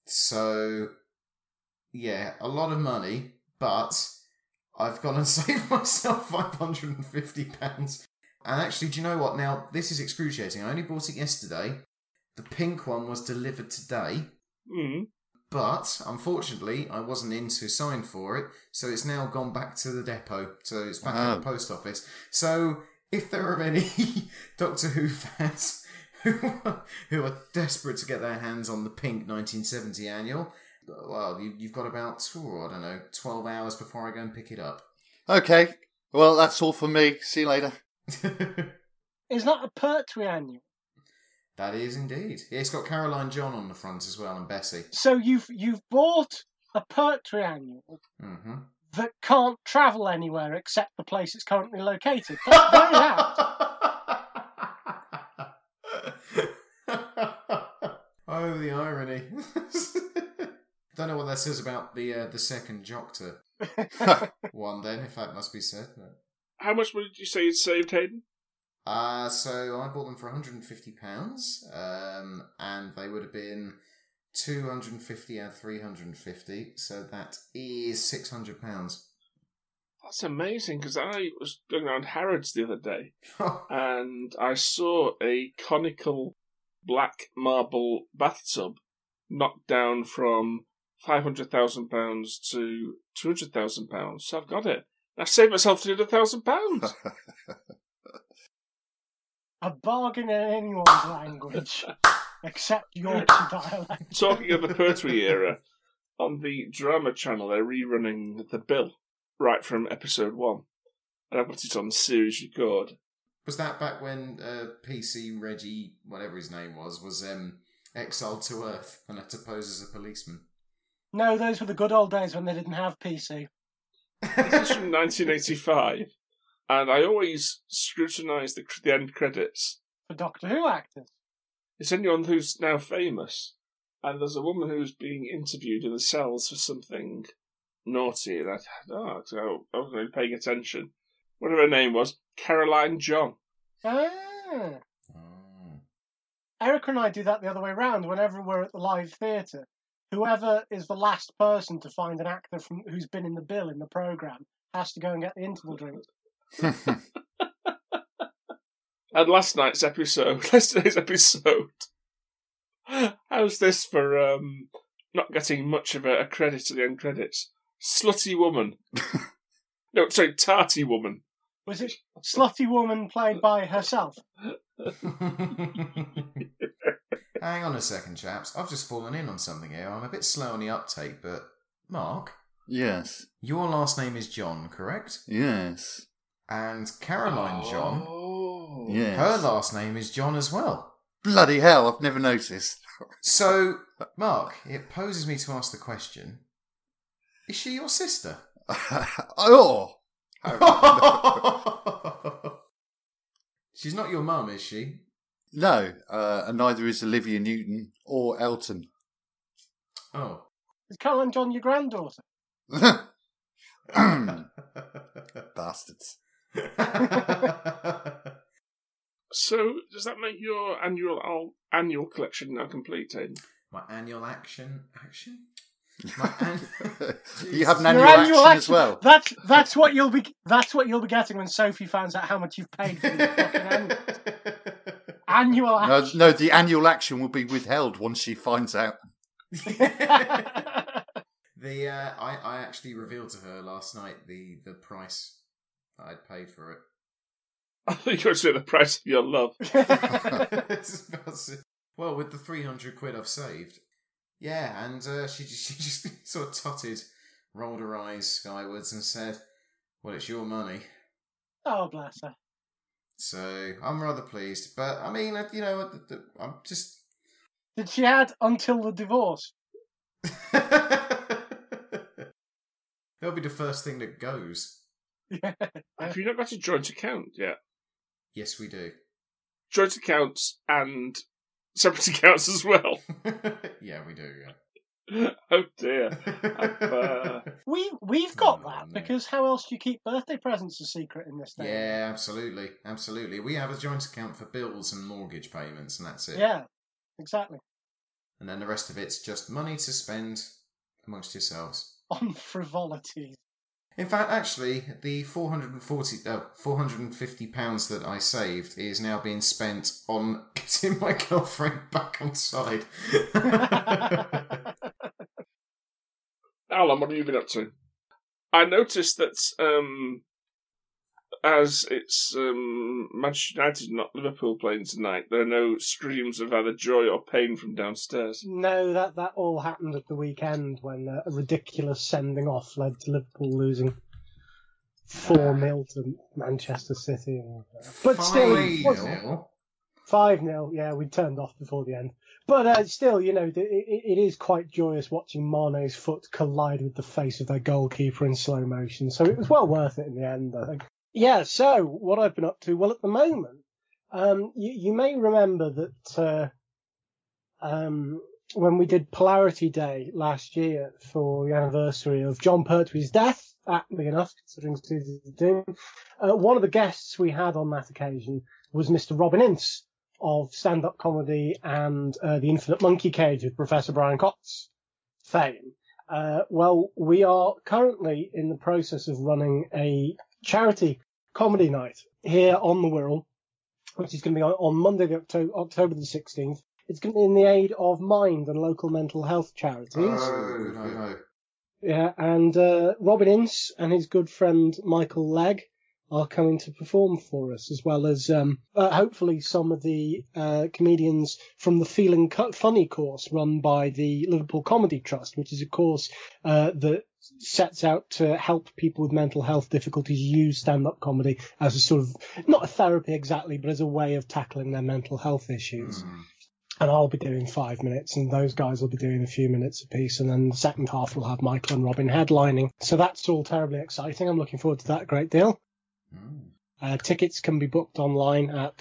So, yeah, a lot of money, but I've gone and saved myself £550. And actually, do you know what? Now, this is excruciating. I only bought it yesterday. The pink one was delivered today. Mm. But, unfortunately, I wasn't in to sign for it, so it's now gone back to the depot. So it's back at the post office. So, if there are any Doctor Who fans who are desperate to get their hands on the pink 1970 annual, well, you've got about, 12 hours before I go and pick it up. Okay. Well, that's all from me. See you later. Is that a Pertwee annual? That is indeed. Yeah, it's got Caroline John on the front as well, and Bessie. So you've bought a Pertwee annual Mm-hmm. that can't travel anywhere except the place it's currently located. That's very out. Oh, the irony. Don't know what that says about the second Doctor one then, if that must be said. But... How much did you say you saved, Hayden? So I bought them for £150, and they would have been £250 and £350, so that is £600. That's amazing, because I was going around Harrods the other day, and I saw a conical black marble bathtub knocked down from £500,000 to £200,000. So I've got it. I saved myself £200,000. A bargain in anyone's language, except Yorkshire dialect. Talking of the Pertwee era, on the drama channel they're rerunning The Bill, right from episode 1. And I've got it on series record. Was that back when PC Reggie, whatever his name was exiled to Earth and had to pose as a policeman? No, those were the good old days when they didn't have PC. This is from 1985, and I always scrutinise the end credits. For Doctor Who actors. It's anyone who's now famous, and there's a woman who's being interviewed in the cells for something naughty, and I wasn't really paying attention. Whatever her name was, Caroline John. Ah. Eric and I do that the other way round. Whenever we're at the live theatre, whoever is the last person to find an actor who's been in the bill in the programme has to go and get the interval drink. And yesterday's episode, how's this for not getting much of a credit to the end credits? Slutty woman. No, sorry, tarty woman. Was it Slutty Woman played by herself? Hang on a second, chaps. I've just fallen in on something here. I'm a bit slow on the uptake, but... Mark? Yes. Your last name is John, correct? Yes. And Caroline John? Yes. Her last name is John as well. Bloody hell, I've never noticed. So, Mark, it poses me to ask the question, is she your sister? Oh! She's not your mum, is she? No, and neither is Olivia Newton or Elton. Oh. Is Caroline John your granddaughter? Bastards. So, does that make your annual collection now complete, Hayden? My annual action? You have an Your annual action as well. That's what you'll be getting when Sophie finds out how much you've paid for your fucking annual action. No, the annual action will be withheld once she finds out. I actually revealed to her last night the price I'd paid for it. I think you were saying the price of your love. Well, with the £300 I've saved. Yeah, and she just sort of totted, rolled her eyes skywards and said, well, it's your money. Oh, bless her. So, I'm rather pleased. But, I mean, I'm just... Did she add until the divorce? That'll be the first thing that goes. Yeah. Have you not got a joint account yet? Yes, we do. Joint accounts and separate accounts as well. Yeah, we do, yeah. Oh dear. We've got that, because how else do you keep birthday presents a secret in this day? Yeah, absolutely. We have a joint account for bills and mortgage payments, and that's it. Yeah, exactly. And then the rest of it's just money to spend amongst yourselves. On frivolities. In fact, actually, the £450 that I saved is now being spent on getting my girlfriend back on side. Alan, what have you been up to? I noticed that as it's Manchester United, not Liverpool playing tonight, there are no screams of either joy or pain from downstairs. No, that all happened at the weekend when a ridiculous sending off led to Liverpool losing 4-0 to Manchester City. But still, 5-0? 5-0, yeah, we turned off before the end. But still, it is quite joyous watching Mane's foot collide with the face of their goalkeeper in slow motion. So it was well worth it in the end, I think. Yeah, so what I've been up to, well, at the moment, you may remember that when we did Polarity Day last year for the anniversary of John Pertwee's death, aptly enough, considering Seasons of Doom, one of the guests we had on that occasion was Mr. Robin Ince of stand-up comedy and The Infinite Monkey Cage with Professor Brian Cox fame. Well, we are currently in the process of running a charity comedy night here on the Wirral, which is going to be on Monday, October the 16th. It's going to be in the aid of Mind and local mental health charities. Oh. Yeah, and Robin Ince and his good friend Michael Legg are coming to perform for us, as well as hopefully some of the comedians from the Feeling Funny course run by the Liverpool Comedy Trust, which is a course that sets out to help people with mental health difficulties use stand-up comedy as a sort of, not a therapy exactly, but as a way of tackling their mental health issues. And I'll be doing 5 minutes, and those guys will be doing a few minutes apiece, and then the second half will have Michael and Robin headlining. So that's all terribly exciting. I'm looking forward to that a great deal. Tickets can be booked online at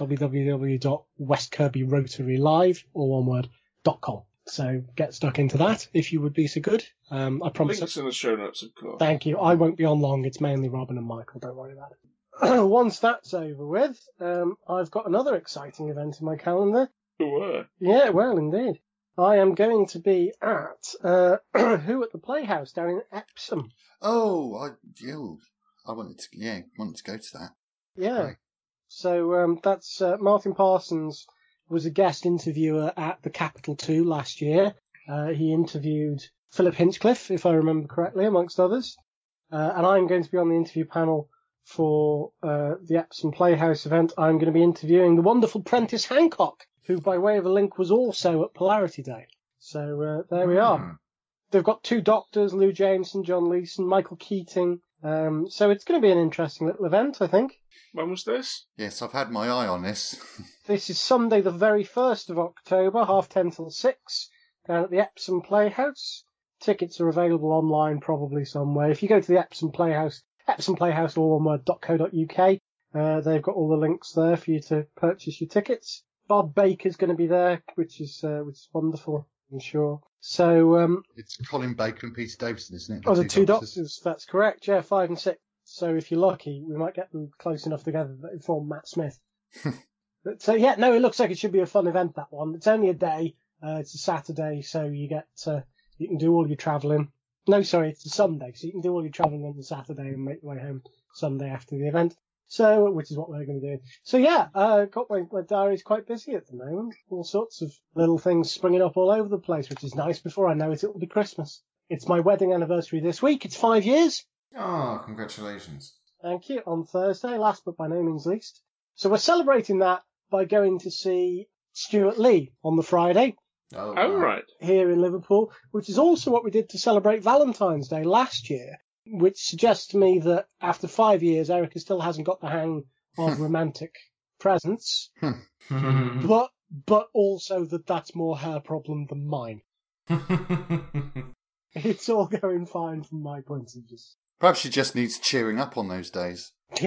www.westkirbyrotarylive.com. So get stuck into that if you would be so good. I promise. Links in the show notes, of course. Thank you. I won't be on long. It's mainly Robin and Michael. Don't worry about it. Once that's over with, I've got another exciting event in my calendar. Yeah, well, indeed. I am going to be at Who at the Playhouse down in Epsom. Oh, I wanted to go to that. Yeah. Right. So that's Martin Parsons was a guest interviewer at the Capital 2 last year. He interviewed Philip Hinchcliffe, if I remember correctly, amongst others. And I'm going to be on the interview panel for the Epsom Playhouse event. I'm going to be interviewing the wonderful Prentice Hancock, who, by way of a link, was also at Polarity Day. So there we are. They've got 2 doctors, Lou Jameson, John Leeson, Michael Keating. So it's going to be an interesting little event, I think. When was this? Yes, I've had my eye on this. This is Sunday, the very 1st of October, 10:30 till 6, down at the Epsom Playhouse. Tickets are available online, probably somewhere. If you go to the Epsom Playhouse, epsomplayhouse.co.uk, they've got all the links there for you to purchase your tickets. Bob Baker's going to be there, which is wonderful, I'm sure. So it's Colin Baker and Peter Davison, isn't it? The 2 doctors, that's correct. Yeah, 5 and 6. So if you're lucky, we might get them close enough together that it form Matt Smith. But yeah, no, it looks like it should be a fun event, that one. It's only a day. It's a Saturday, so you can do all your travelling. No, sorry, it's a Sunday, so you can do all your travelling on the Saturday and make your way home Sunday after the event. So, which is what we're going to do. So yeah, got my diary's quite busy at the moment. All sorts of little things springing up all over the place, which is nice. Before I know it, it'll be Christmas. It's my wedding anniversary this week. It's 5 years. Oh, congratulations. Thank you. On Thursday, last but by no means least. So we're celebrating that by going to see Stuart Lee on the Friday. Oh, right. Here in Liverpool, which is also what we did to celebrate Valentine's Day last year, which suggests to me that after 5 years, Erica still hasn't got the hang of romantic presents, but also that's more her problem than mine. It's all going fine from my point of view. Perhaps she just needs cheering up on those days. Do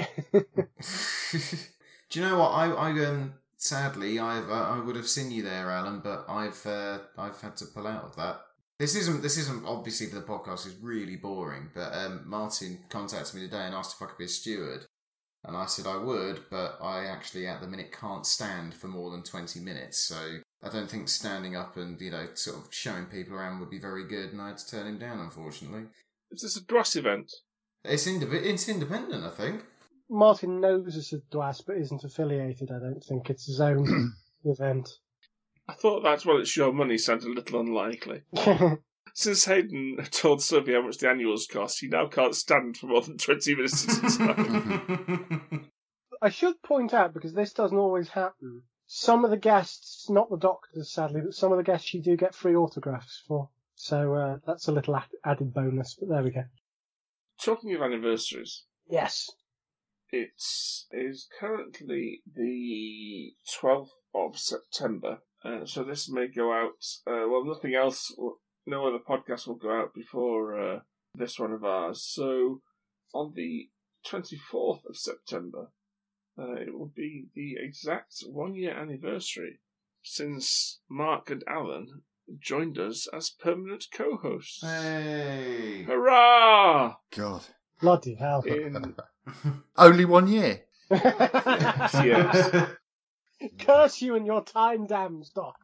you know what? I sadly, I would have seen you there, Alan, but I've had to pull out of that. This isn't obviously for the podcast. It's really boring. But Martin contacted me today and asked if I could be a steward. And I said I would, but I actually at the minute can't stand for more than 20 minutes, so I don't think standing up and, sort of showing people around would be very good, and I had to turn him down, unfortunately. Is this a DWAS event? It's independent, I think. Martin knows it's a DWAS, but isn't affiliated, I don't think. It's his own event. I thought that's well, it's your money sounded a little unlikely. Since Hayden told Sophie how much the annuals cost, he now can't stand for more than 20 minutes at a time. I should point out, because this doesn't always happen, some of the guests, not the doctors sadly, but some of the guests you do get free autographs for. So that's a little added bonus, but there we go. Talking of anniversaries. Yes. It is currently the 12th of September, so this may go out, nothing else, no other podcast will go out before this one of ours. So on the 24th of September, it will be the exact 1 year anniversary since Mark and Alan joined us as permanent co-hosts. Hey! Hurrah! God. Bloody hell. Only 1 year? Yes. Curse you and your time dams, Doc.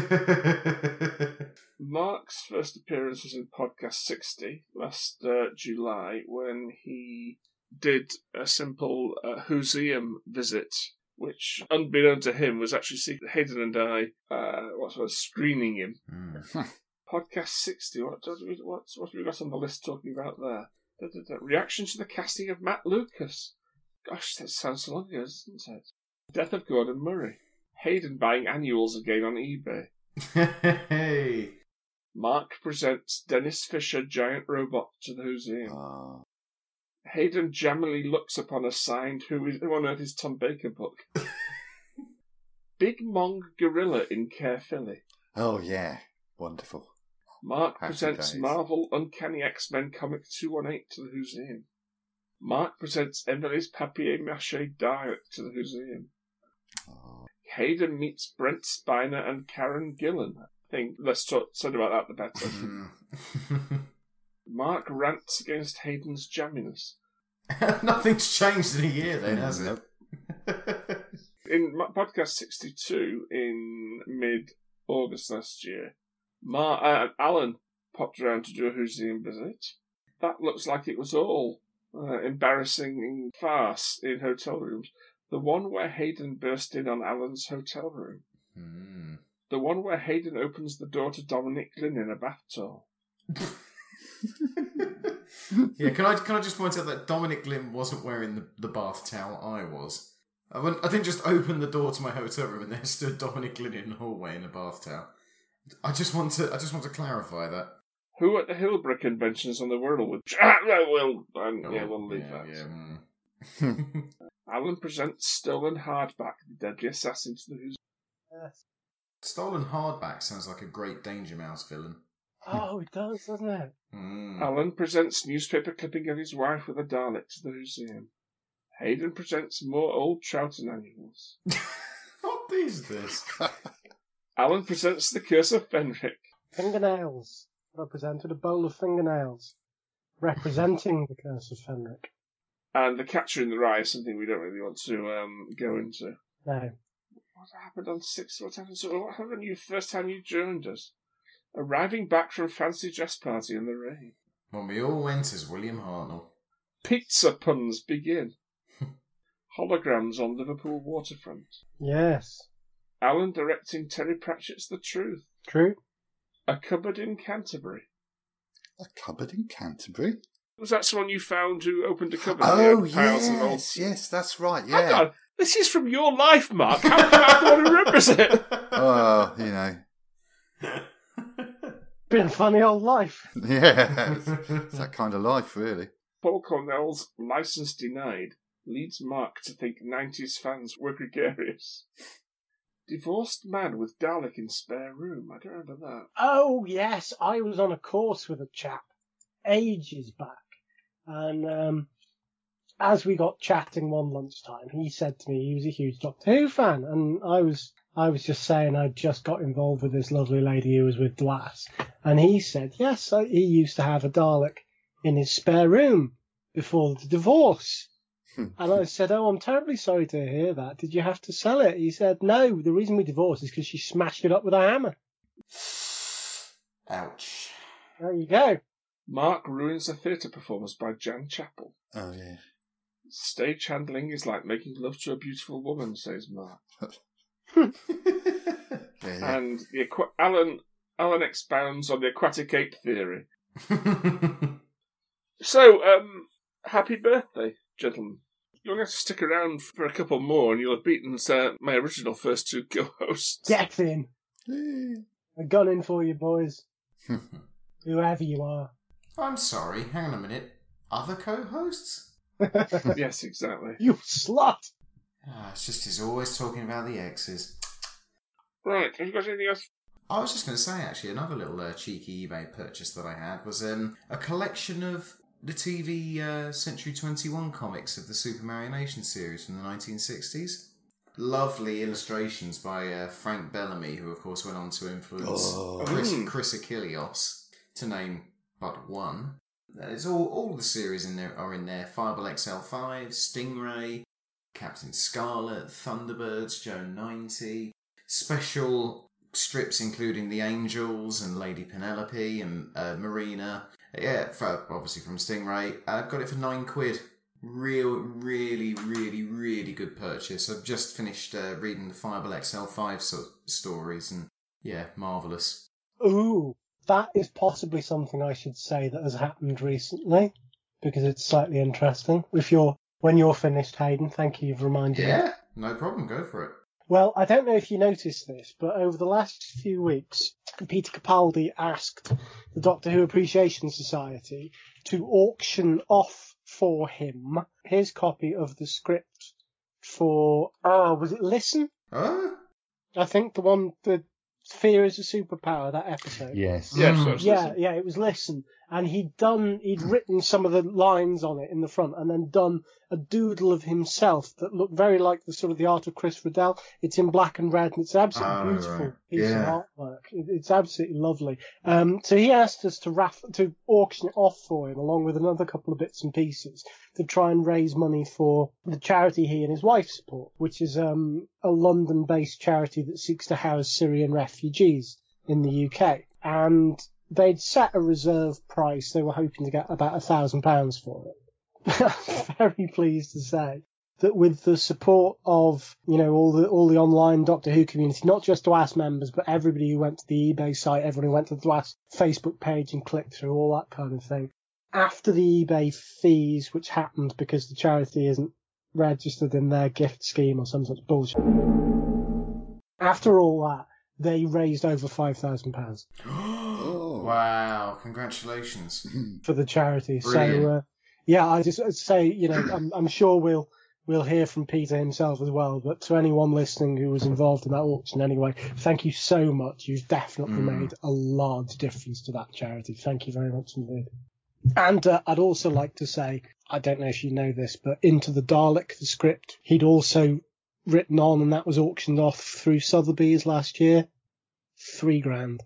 Mark's first appearance was in podcast 60 last July when he did a simple Whoseum visit, which, unbeknown to him, was actually Hayden and I screening him. Podcast 60, what have we got on the list talking about there? Reaction to the casting of Matt Lucas. Gosh, that sounds so long ago, doesn't it? Death of Gordon Murray. Hayden buying annuals again on eBay. Hey! Mark presents Dennis Fisher Giant Robot to the Whoseum. Hayden jammily looks upon a signed Who on Earth is Tom Baker book. Big Mong Gorilla in Care Philly. Oh, yeah. Wonderful. Mark Happy presents days. Marvel Uncanny X-Men Comic 218 to the Whoseum. Mark presents Emily's papier-mâché Dalek to the Whoseum. Hayden meets Brent Spiner and Karen Gillan. I think less said about that, the better. Mark rants against Hayden's jamminess. Nothing's changed in a year then, has it? In podcast 62 in mid-August last year, Alan popped around to do a Whoseum visit. That looks like it was all embarrassing farce in hotel rooms. The one where Hayden burst in on Alan's hotel room. The one where Hayden opens the door to Dominic Glynn in a bath towel. Yeah, can I just point out that Dominic Glynn wasn't wearing the bath towel I was. I didn't just open the door to my hotel room and there stood Dominic Glynn in the hallway in a bath towel. I just want to clarify that. Who at the Hillborough conventions on the Whirl would... we'll leave that. Yeah. Alan presents Stolen Hardback, the deadly assassin to the Whoseum. Yes. Stolen Hardback sounds like a great Danger Mouse villain. Oh, it does, doesn't it? Alan presents newspaper clipping of his wife with a Dalek to the Whoseum. Hayden presents more old Troughton annuals. What is this? Alan presents The Curse of Fenric. Fingernails. Represented a bowl of fingernails. Representing the Curse of Fenric. And The Catcher in the Rye is something we don't really want to go into. No. What happened on 6? What happened when you first time you joined us? Arriving back from fancy dress party in the rain. When we all went as William Hartnell. Pizza puns begin. Holograms on Liverpool waterfront. Yes. Alan directing Terry Pratchett's The Truth. True. A Cupboard in Canterbury. A cupboard in Canterbury? Was that someone you found who opened a cupboard? Oh, Piles of old... yes, that's right, Hang yeah. on, this is from your life, Mark. How come I'm the one who remembers it? Well, you know. Been a funny old life. Yeah, it's that kind of life, really. Paul Cornell's License Denied leads Mark to think 90s fans were gregarious. Divorced man with Dalek in spare room. I don't remember that. Oh, yes. I was on a course with a chap ages back. And as we got chatting one lunchtime, he said to me he was a huge Doctor Who fan. And I was just saying I'd just got involved with this lovely lady who was with DWAS. And he said, yes, he used to have a Dalek in his spare room before the divorce. And I said, "Oh, I'm terribly sorry to hear that. Did you have to sell it?" He said, "No, the reason we divorced is because she smashed it up with a hammer." Ouch. There you go. Mark ruins a theatre performance by Jan Chappell. Oh, yeah. Stage handling is like making love to a beautiful woman, says Mark. Yeah. And Alan expounds on the aquatic ape theory. So, happy birthday, gentlemen. You'll have to stick around for a couple more and you'll have beaten my original first two co-hosts. Get in. A gun in for you, boys. Whoever you are. I'm sorry, hang on a minute. Other co-hosts? Yes, exactly. You slut! It's just he's always talking about the exes. Right, have you got anything else? I was just going to say, actually, another little cheeky eBay purchase that I had was a collection of the TV Century 21 comics of the Super Marionation series from the 1960s. Lovely illustrations by Frank Bellamy, who of course went on to influence Chris Achilleos, to name but one. There's all the series are in there. Fireball XL5, Stingray, Captain Scarlet, Thunderbirds, Joe 90. Special strips including The Angels and Lady Penelope and Marina. Yeah, obviously from Stingray. Got it for £9. Really good purchase. I've just finished reading the Fireball XL5 stories and yeah, marvellous. Ooh, that is possibly something I should say that has happened recently, because it's slightly interesting. When you're finished, Hayden, thank you, you've reminded me. Yeah, no problem, go for it. Well, I don't know if you noticed this, but over the last few weeks, Peter Capaldi asked the Doctor Who Appreciation Society to auction off for him his copy of the script for, was it Listen? I think the one, the Fear is a Superpower, that episode. Yes. Yes, Yeah, it was Listen. And he'd written some of the lines on it in the front and then done a doodle of himself that looked very like the art of Chris Riddell. It's in black and red and it's absolutely beautiful piece of artwork. It's absolutely lovely. So he asked us to auction it off for him along with another couple of bits and pieces to try and raise money for the charity he and his wife support, which is a London-based charity that seeks to house Syrian refugees in the UK. And they'd set a reserve price. They were hoping to get about £1,000 for it. I'm very pleased to say that with the support of, all the online Doctor Who community, not just to ask members, but everybody who went to the eBay site, everyone who went to the ask Facebook page and clicked through, all that kind of thing. After the eBay fees, which happened because the charity isn't registered in their gift scheme or some such bullshit. After all that, they raised over £5,000. Wow, congratulations. For the charity. Brilliant. So, I just say, I'm sure we'll hear from Peter himself as well, but to anyone listening who was involved in that auction anyway, thank you so much. You've definitely made a large difference to that charity. Thank you very much indeed. And I'd also like to say, I don't know if you know this, but Into the Dalek, the script, he'd also written on, and that was auctioned off through Sotheby's last year. £3,000.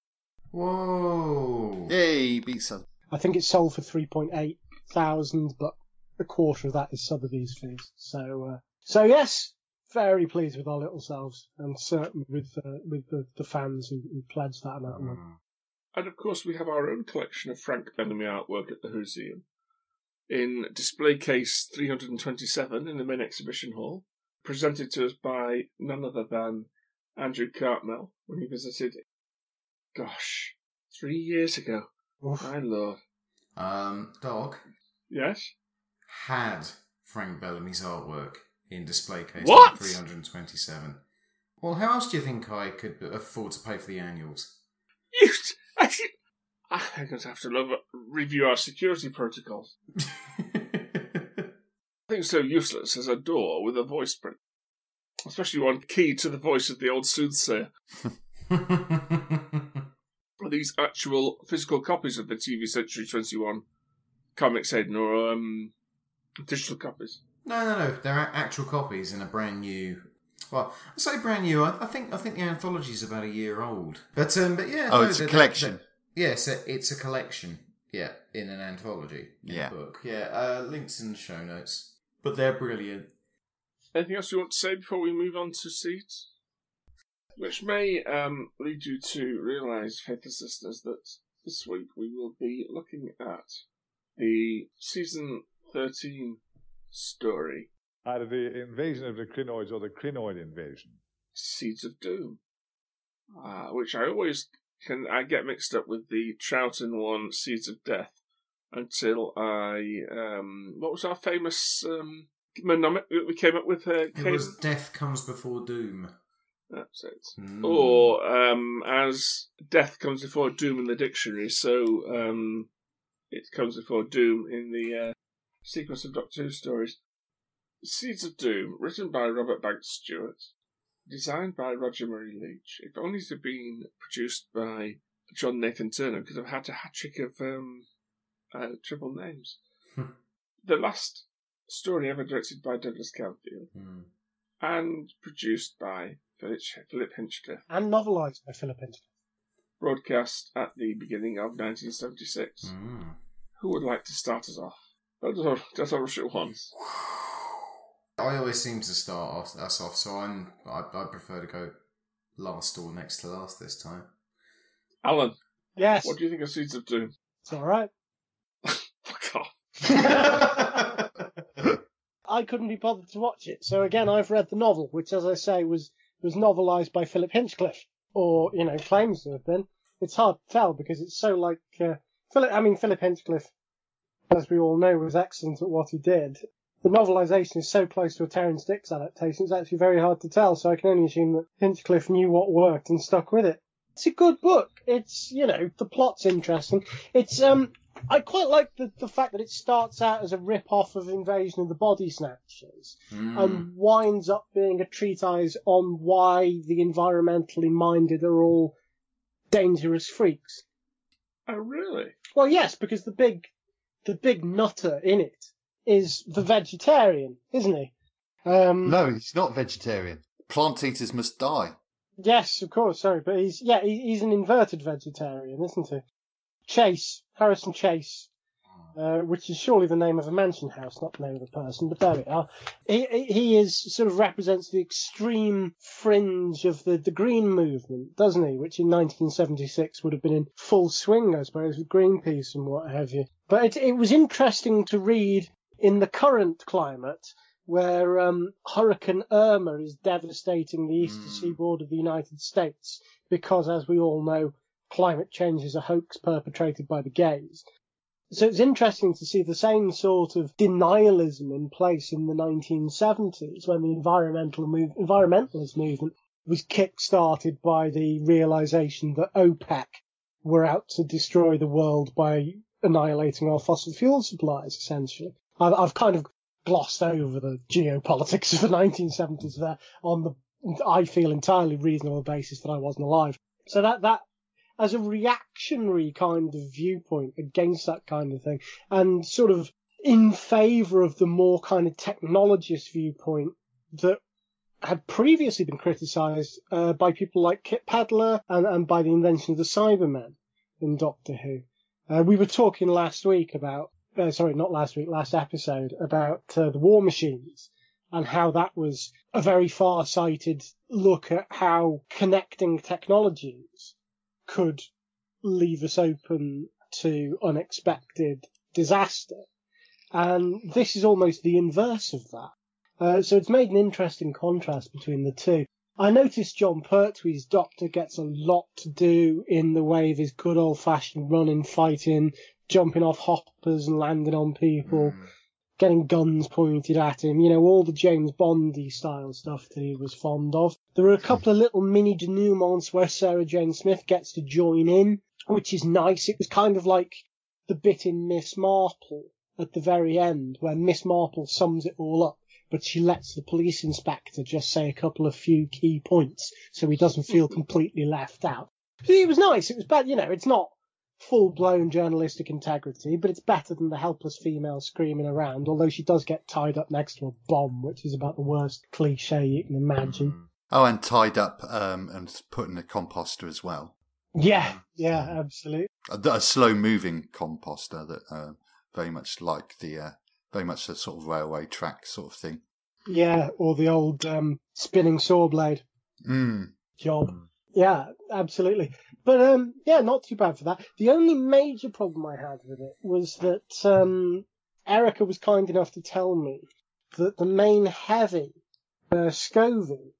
Whoa. Yay, beat some. I think it sold for 3,800, but a quarter of that is Sotheby's fees. So yes, very pleased with our little selves, and certainly with the fans who pledged that amount of money. And of course, we have our own collection of Frank Bellamy artwork at the Whoseum in display case 327 in the main exhibition hall, presented to us by none other than Andrew Cartmel when he visited. 3 years ago. Oof. My lord. Dog. Yes? Had Frank Bellamy's artwork in display case What? 327. Well, how else do you think I could afford to pay for the annuals? I'm going to have to review our security protocols. Nothing so useless as a door with a voice print. Especially one keyed to the voice of the old soothsayer. Are these actual physical copies of the TV Century 21 comics, Hayden, or digital copies? No. They're actual copies in a brand new. Well, I say brand new. I think the anthology's about a year old. But yeah. Oh, it's a collection. Yes, it's a collection. Yeah, in an anthology. In a book. Yeah, links in the show notes. But they're brilliant. Anything else you want to say before we move on to Seeds? Which may lead you to realise, faithful listeners, that this week we will be looking at the Season 13 story. Either the invasion of the Krynoids or the Krynoid invasion. Seeds of Doom. Which I get mixed up with the Troughton one, Seeds of Death, until what was our famous mnemonic that we came up with? It was Death Comes Before Doom. That's it. Or as Death Comes Before Doom in the dictionary, so it comes before Doom in the sequence of Doctor Who stories. Seeds of Doom, written by Robert Banks Stewart, designed by Roger Murray Leach. If only it had been produced by John Nathan Turner, because I've had a hat-trick of triple names. The last story ever directed by Douglas Camfield, and produced by Philip Hinchcliffe. And novelised by Philip Hinchcliffe. Broadcast at the beginning of 1976. Who would like to start us off? Just rush at once. I always seem to start us off, so I prefer to go last or next to last this time. Alan. Yes. What do you think of Seeds of Doom? It's all right. Fuck off. I couldn't be bothered to watch it, so again, I've read the novel, which, as I say, was novelised by Philip Hinchcliffe, or claims to have been. It's hard to tell because it's so like Philip Hinchcliffe, as we all know, was excellent at what he did. The novelisation is so close to a Terrance Dicks adaptation, it's actually very hard to tell, so I can only assume that Hinchcliffe knew what worked and stuck with it. It's a good book. It's, the plot's interesting. It's, I quite like the fact that it starts out as a rip-off of Invasion of the Body Snatchers and winds up being a treatise on why the environmentally minded are all dangerous freaks. Oh, really? Well, yes, because the big nutter in it is the vegetarian, isn't he? No, he's not vegetarian. Plant eaters must die. Yes, of course, sorry, but he's an inverted vegetarian, isn't he? Harrison Chase, which is surely the name of a mansion house, not the name of a person, but there we are. He sort of represents the extreme fringe of the Green movement, doesn't he? Which in 1976 would have been in full swing, I suppose, with Greenpeace and what have you. But it was interesting to read in the current climate, where Hurricane Irma is devastating the eastern seaboard of the United States, because, as we all know, climate change is a hoax perpetrated by the gays. So it's interesting to see the same sort of denialism in place in the 1970s, when the environmentalist movement was kick-started by the realisation that OPEC were out to destroy the world by annihilating our fossil fuel supplies, essentially. I've kind of glossed over the geopolitics of the 1970s there on the, I feel, entirely reasonable basis that I wasn't alive. So that as a reactionary kind of viewpoint against that kind of thing, and sort of in favour of the more kind of technologist viewpoint that had previously been criticised by people like Kit Pedler and by the invention of the Cybermen in Doctor Who. We were talking last episode about the War Machines, and how that was a very far-sighted look at how connecting technologies could leave us open to unexpected disaster. And this is almost the inverse of that. So it's made an interesting contrast between the two. I noticed John Pertwee's Doctor gets a lot to do in the way of his good old-fashioned running, fighting, jumping off hoppers and landing on people, getting guns pointed at him, all the James Bondy style stuff that he was fond of. There are a couple of little mini denouements where Sarah Jane Smith gets to join in, which is nice. It was kind of like the bit in Miss Marple at the very end, where Miss Marple sums it all up, but she lets the police inspector just say a couple of few key points so he doesn't feel completely left out. It was nice. It was bad, it's not full-blown journalistic integrity, but it's better than the helpless female screaming around, although she does get tied up next to a bomb, which is about the worst cliche you can imagine. Oh, and tied up and put in a composter as well. Yeah, absolutely. A slow-moving composter that very much like the very much a sort of railway track sort of thing. Yeah, or the old spinning saw blade job. Yeah, absolutely. But yeah, not too bad for that. The only major problem I had with it was that Erica was kind enough to tell me that the main heavy, Scorby,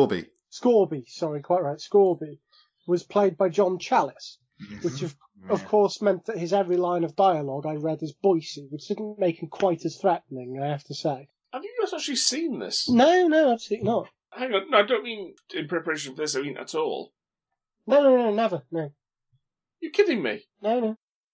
was played by John Challis, which of course meant that his every line of dialogue I read as Boise, which didn't make him quite as threatening, I have to say. Have you guys actually seen this? No, absolutely not. Hang on, no, I don't mean in preparation for this, I mean at all. No, never, no. You're kidding me? No.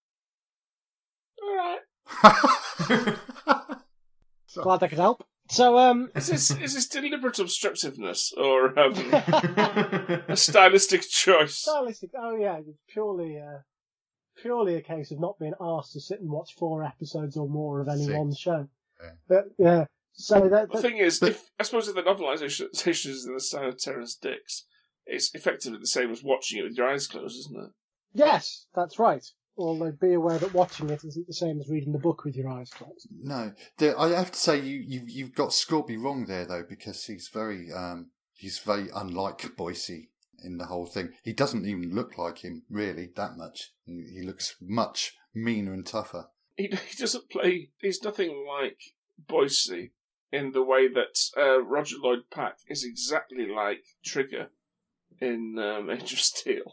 Alright. Glad I could help. So, Is this deliberate obstructiveness or a stylistic choice? Stylistic, oh yeah, it's purely a case of not being asked to sit and watch 4 episodes or more of any one show. Yeah. But, yeah. So the thing is, I suppose if the novelisation is in the style of Terrence Dicks, it's effectively the same as watching it with your eyes closed, isn't it? Yes, that's right. Although be aware that watching it isn't the same as reading the book with your eyes closed. No, I have to say you've got Scorby wrong there though, because he's very unlike Boise in the whole thing. He doesn't even look like him really that much. He looks much meaner and tougher. He doesn't play. He's nothing like Boise in the way that Roger Lloyd Pack is exactly like Trigger in Age of Steel.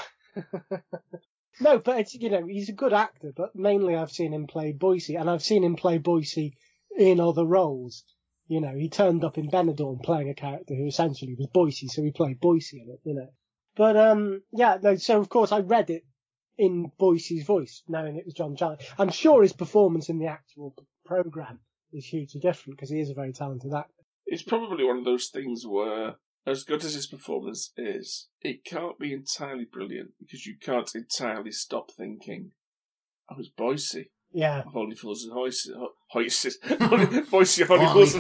No, but it's, he's a good actor, but mainly I've seen him play Boise, and I've seen him play Boise in other roles. He turned up in Benidorm playing a character who essentially was Boise, so he played Boise in it, But, so of course I read it in Boise's voice, knowing it was John Challis. I'm sure his performance in the actual programme is hugely different, because he is a very talented actor. It's probably one of those things where, as good as his performance is, it can't be entirely brilliant because you can't entirely stop thinking, I was Boise. Yeah. Of Only Fools and Hoises. Boise of Only Fools and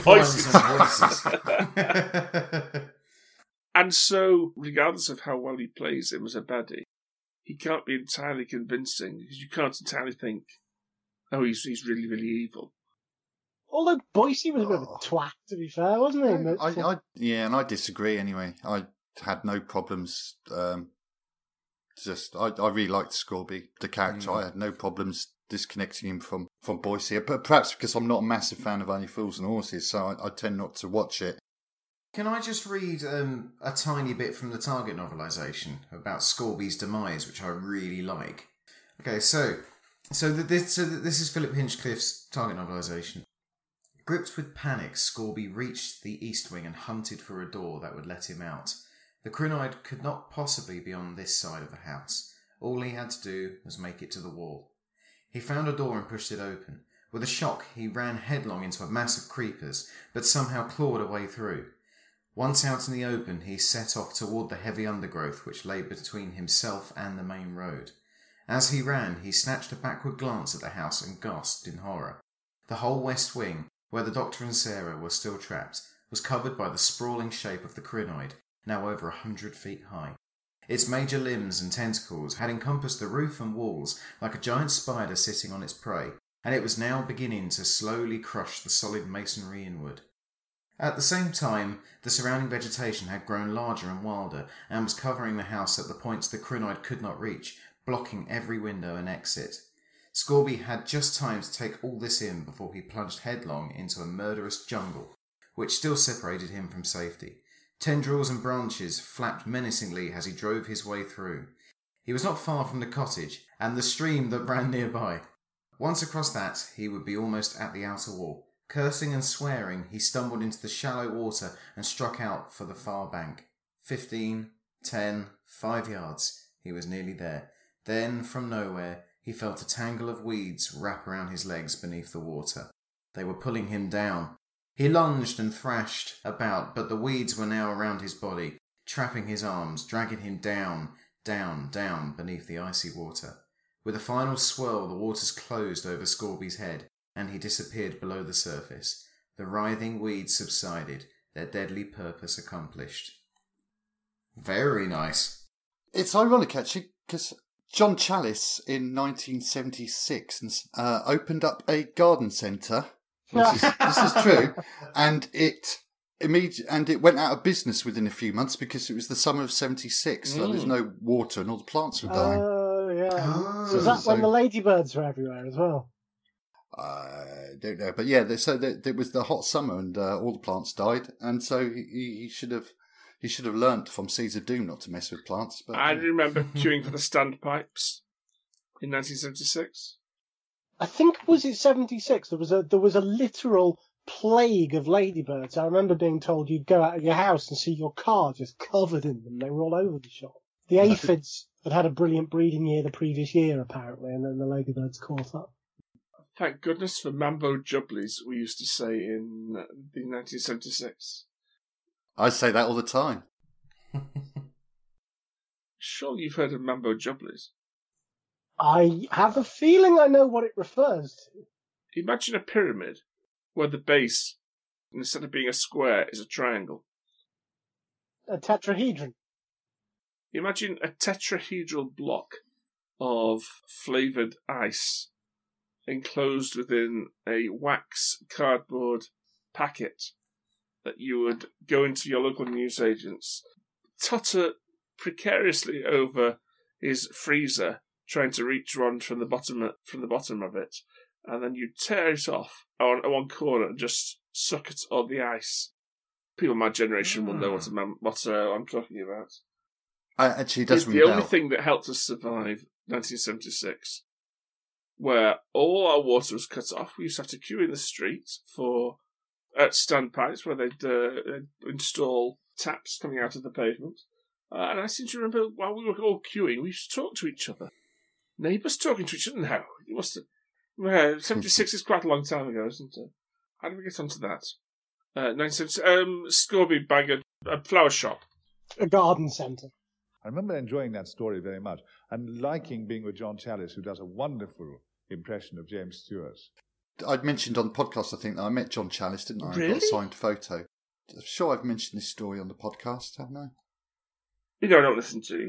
Hoises. And so, regardless of how well he plays him as a baddie, he can't be entirely convincing because you can't entirely think, oh, he's really, really evil. Although Boise was a bit of a twat, to be fair, wasn't he? And I disagree anyway. I had no problems. I really liked Scorby, the character. I had no problems disconnecting him from Boise, but perhaps because I'm not a massive fan of Only Fools and Horses, so I tend not to watch it. Can I just read a tiny bit from the Target novelisation about Scorby's demise, which I really like? Okay, so this is Philip Hinchcliffe's Target novelisation. Gripped with panic, Scorby reached the east wing and hunted for a door that would let him out. The Crinoid could not possibly be on this side of the house. All he had to do was make it to the wall. He found a door and pushed it open. With a shock, he ran headlong into a mass of creepers, but somehow clawed a way through. Once out in the open, he set off toward the heavy undergrowth which lay between himself and the main road. As he ran, he snatched a backward glance at the house and gasped in horror. The whole west wing, where the Doctor and Sarah were still trapped, was covered by the sprawling shape of the Crinoid, now over 100 feet high. Its major limbs and tentacles had encompassed the roof and walls like a giant spider sitting on its prey, and it was now beginning to slowly crush the solid masonry inward. At the same time, the surrounding vegetation had grown larger and wilder, and was covering the house at the points the Crinoid could not reach, blocking every window and exit. Scorby had just time to take all this in before he plunged headlong into a murderous jungle, which still separated him from safety. Tendrils and branches flapped menacingly as he drove his way through. He was not far from the cottage and the stream that ran nearby. Once across that, he would be almost at the outer wall. Cursing and swearing, he stumbled into the shallow water and struck out for the far bank. 15, 10, 5 yards. He was nearly there. Then, from nowhere, he felt a tangle of weeds wrap around his legs beneath the water. They were pulling him down. He lunged and thrashed about, but the weeds were now around his body, trapping his arms, dragging him down, down, down beneath the icy water. With a final swirl, the waters closed over Scorby's head, and he disappeared below the surface. The writhing weeds subsided, their deadly purpose accomplished. Very nice. It's ironic, actually, because John Challis in 1976 opened up a garden centre This is true, and it went out of business within a few months because it was the summer of '76. So there's no water and all the plants were dying. Oh yeah. Oh, So is that when the ladybirds were everywhere as well? I don't know, but yeah. It was the hot summer and all the plants died, and so he should have learnt from Seeds of Doom not to mess with plants. But I remember queuing for the standpipes in 1976. I think was it 76. There was a literal plague of ladybirds. I remember being told you'd go out of your house and see your car just covered in them. They were all over the shop. The aphids had a brilliant breeding year the previous year, apparently, and then the ladybirds caught up. Thank goodness for Mambo Jubblies, we used to say in 1976. I say that all the time. Surely you've heard of Mambo Jubblies. I have a feeling I know what it refers to. Imagine a pyramid where the base, instead of being a square, is a triangle. A tetrahedron. Imagine a tetrahedral block of flavoured ice enclosed within a wax cardboard packet that you would go into your local newsagents, totter precariously over his freezer, trying to reach one from the bottom of it, and then you tear it off on one corner and just suck at all the ice. People of my generation will know what I'm talking about. Actually, it does It's ring the a only bell. thing that helped us survive 1976, where all our water was cut off. We used to have to queue in the street for standpipes where they'd install taps coming out of the pavement. And I seem to remember while we were all queuing, we used to talk to each other. Neighbours talking to each other? No. You must have... Well, 76 is quite a long time ago, isn't it? How did we get onto that? 1970... Scorby bag a flower shop. A garden centre. I remember enjoying that story very much and liking being with John Challis, who does a wonderful impression of James Stewart. I'd mentioned on the podcast, I think, that I met John Challis, didn't I? I Really? got a signed photo. I'm sure I've mentioned this story on the podcast, haven't I? You know, I don't listen to you.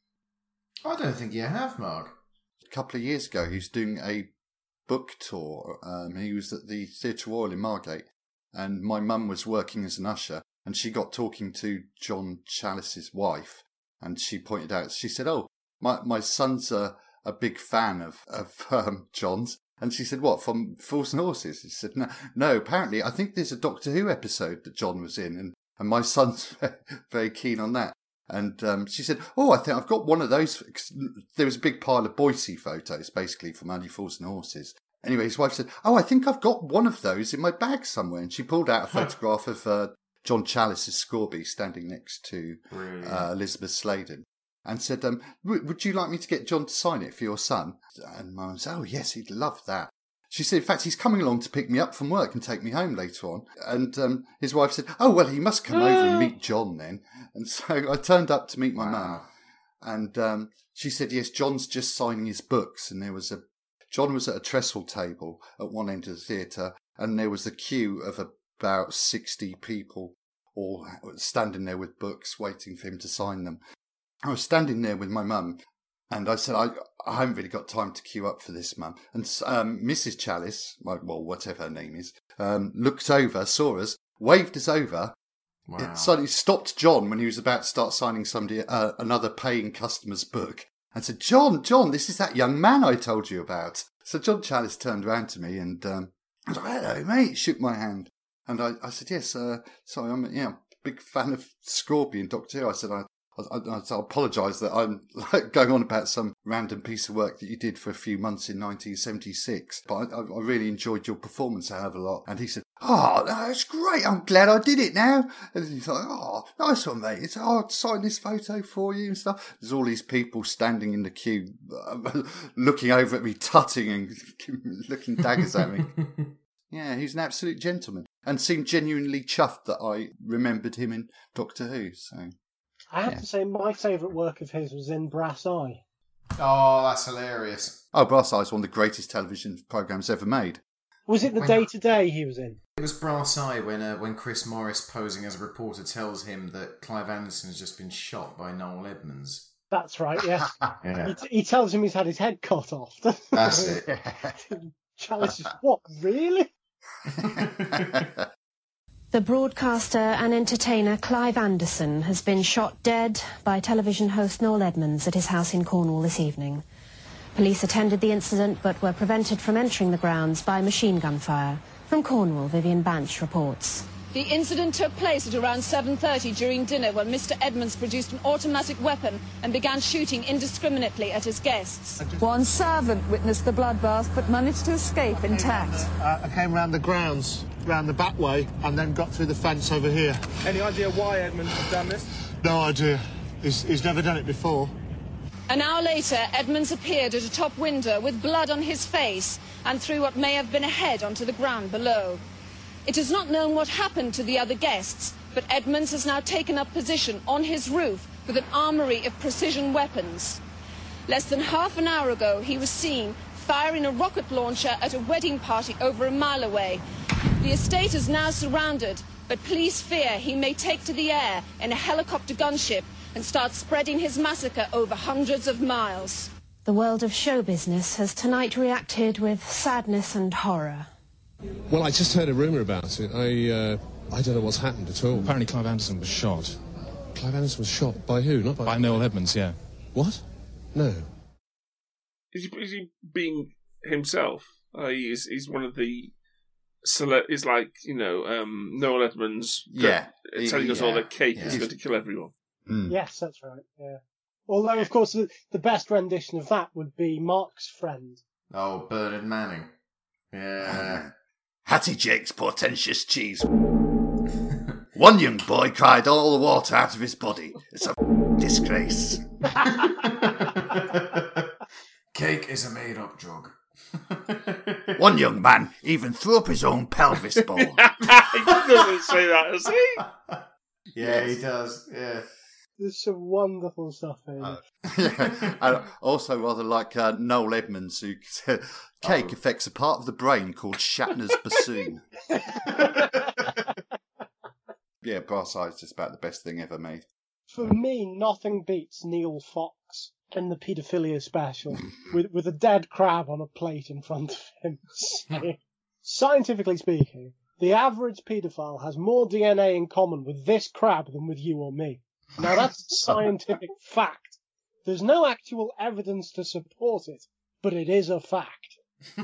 I don't think you have, Mark. A couple of years ago, he was doing a book tour. He was at the Theatre Royal in Margate, and my mum was working as an usher, and she got talking to John Challis's wife, and she pointed out, she said, "Oh, my son's a big fan of John's." And she said, "What, from Fools and Horses?" He said, No, apparently, I think there's a Doctor Who episode that John was in, and my son's very keen on that. And she said, "Oh, I think I've got one of those." There was a big pile of Boise photos, basically, from Only Fools and Horses. Anyway, his wife said, "Oh, I think I've got one of those in my bag somewhere." And she pulled out a photograph of John Challis's Scorby standing next to Elizabeth Sladen, and said, "Would you like me to get John to sign it for your son?" And Mum said, "Oh, yes, he'd love that." She said, "In fact, he's coming along to pick me up from work and take me home later on." And his wife said, "Oh, well, he must come over and meet John then." And so I turned up to meet my mum. And she said, "Yes, John's just signing his books." And John was at a trestle table at one end of the theatre, and there was a queue of about 60 people all standing there with books waiting for him to sign them. I was standing there with my mum, and I said, I haven't really got time to queue up for this, Mum. And Mrs. Challis, well, whatever her name is, looked over, saw us, waved us over. Wow. It suddenly stopped John when he was about to start signing somebody another paying customer's book, and said, John, this is that young man I told you about." So John Challis turned round to me, and I was like, "Hello, mate," shook my hand. And I said, "Yes, sorry, I'm a big fan of Scorby and Doctor Who." I said, I apologise that I'm going on about some random piece of work that you did for a few months in 1976, but I really enjoyed your performance a hell of a lot. And he said, "Oh, that's great, I'm glad I did it now." And he's like, "Oh, nice one, mate. I'll sign this photo for you," and stuff. There's all these people standing in the queue, looking over at me, tutting and looking daggers at me. Yeah, he's an absolute gentleman, and seemed genuinely chuffed that I remembered him in Doctor Who, so... I have to say my favourite work of his was in Brass Eye. Oh, that's hilarious. Oh, Brass Eye is one of the greatest television programmes ever made. Was it the Day-to-Day he was in? It was Brass Eye when Chris Morris, posing as a reporter, tells him that Clive Anderson has just been shot by Noel Edmonds. That's right, yeah. Yeah. He tells him he's had his head cut off. That's it. Chalice is, what, really? The broadcaster and entertainer Clive Anderson has been shot dead by television host Noel Edmonds at his house in Cornwall this evening. Police attended the incident but were prevented from entering the grounds by machine gun fire. From Cornwall, Vivian Banch reports. The incident took place at around 7:30 during dinner when Mr. Edmonds produced an automatic weapon and began shooting indiscriminately at his guests. One servant witnessed the bloodbath but managed to escape intact. I came round the grounds, round the back way, and then got through the fence over here. Any idea why Edmonds has done this? No idea. He's never done it before. An hour later, Edmonds appeared at a top window with blood on his face and threw what may have been a head onto the ground below. It is not known what happened to the other guests, but Edmonds has now taken up position on his roof with an armoury of precision weapons. Less than half an hour ago, he was seen firing a rocket launcher at a wedding party over a mile away. The estate is now surrounded, but police fear he may take to the air in a helicopter gunship and start spreading his massacre over hundreds of miles. The world of show business has tonight reacted with sadness and horror. Well, I just heard a rumour about it. I don't know what's happened at all. Apparently Clive Anderson was shot. Clive Anderson was shot by who? Not by Noel Edmonds, yeah. What? No. Is he being himself? He's one of the... Is like, Noel Edmonds telling us all that cake is going to kill everyone. Mm. Yes, that's right, yeah. Although, of course, the best rendition of that would be Mark's friend. Oh, Bernard Manning. Yeah. Hattie Jake's portentous cheese. One young boy cried all the water out of his body. It's a disgrace. Cake is a made-up drug. One young man even threw up his own pelvis ball. He doesn't say that, does he? Yeah, he does, yeah. There's some wonderful stuff here. I also rather like Noel Edmonds, who said cake affects a part of the brain called Shatner's bassoon. Yeah, Brass Eye is just about the best thing ever made. For me, nothing beats Neil Fox in the paedophilia special with a dead crab on a plate in front of him. Scientifically speaking, the average paedophile has more DNA in common with this crab than with you or me. Now, that's a scientific fact. There's no actual evidence to support it, but it is a fact.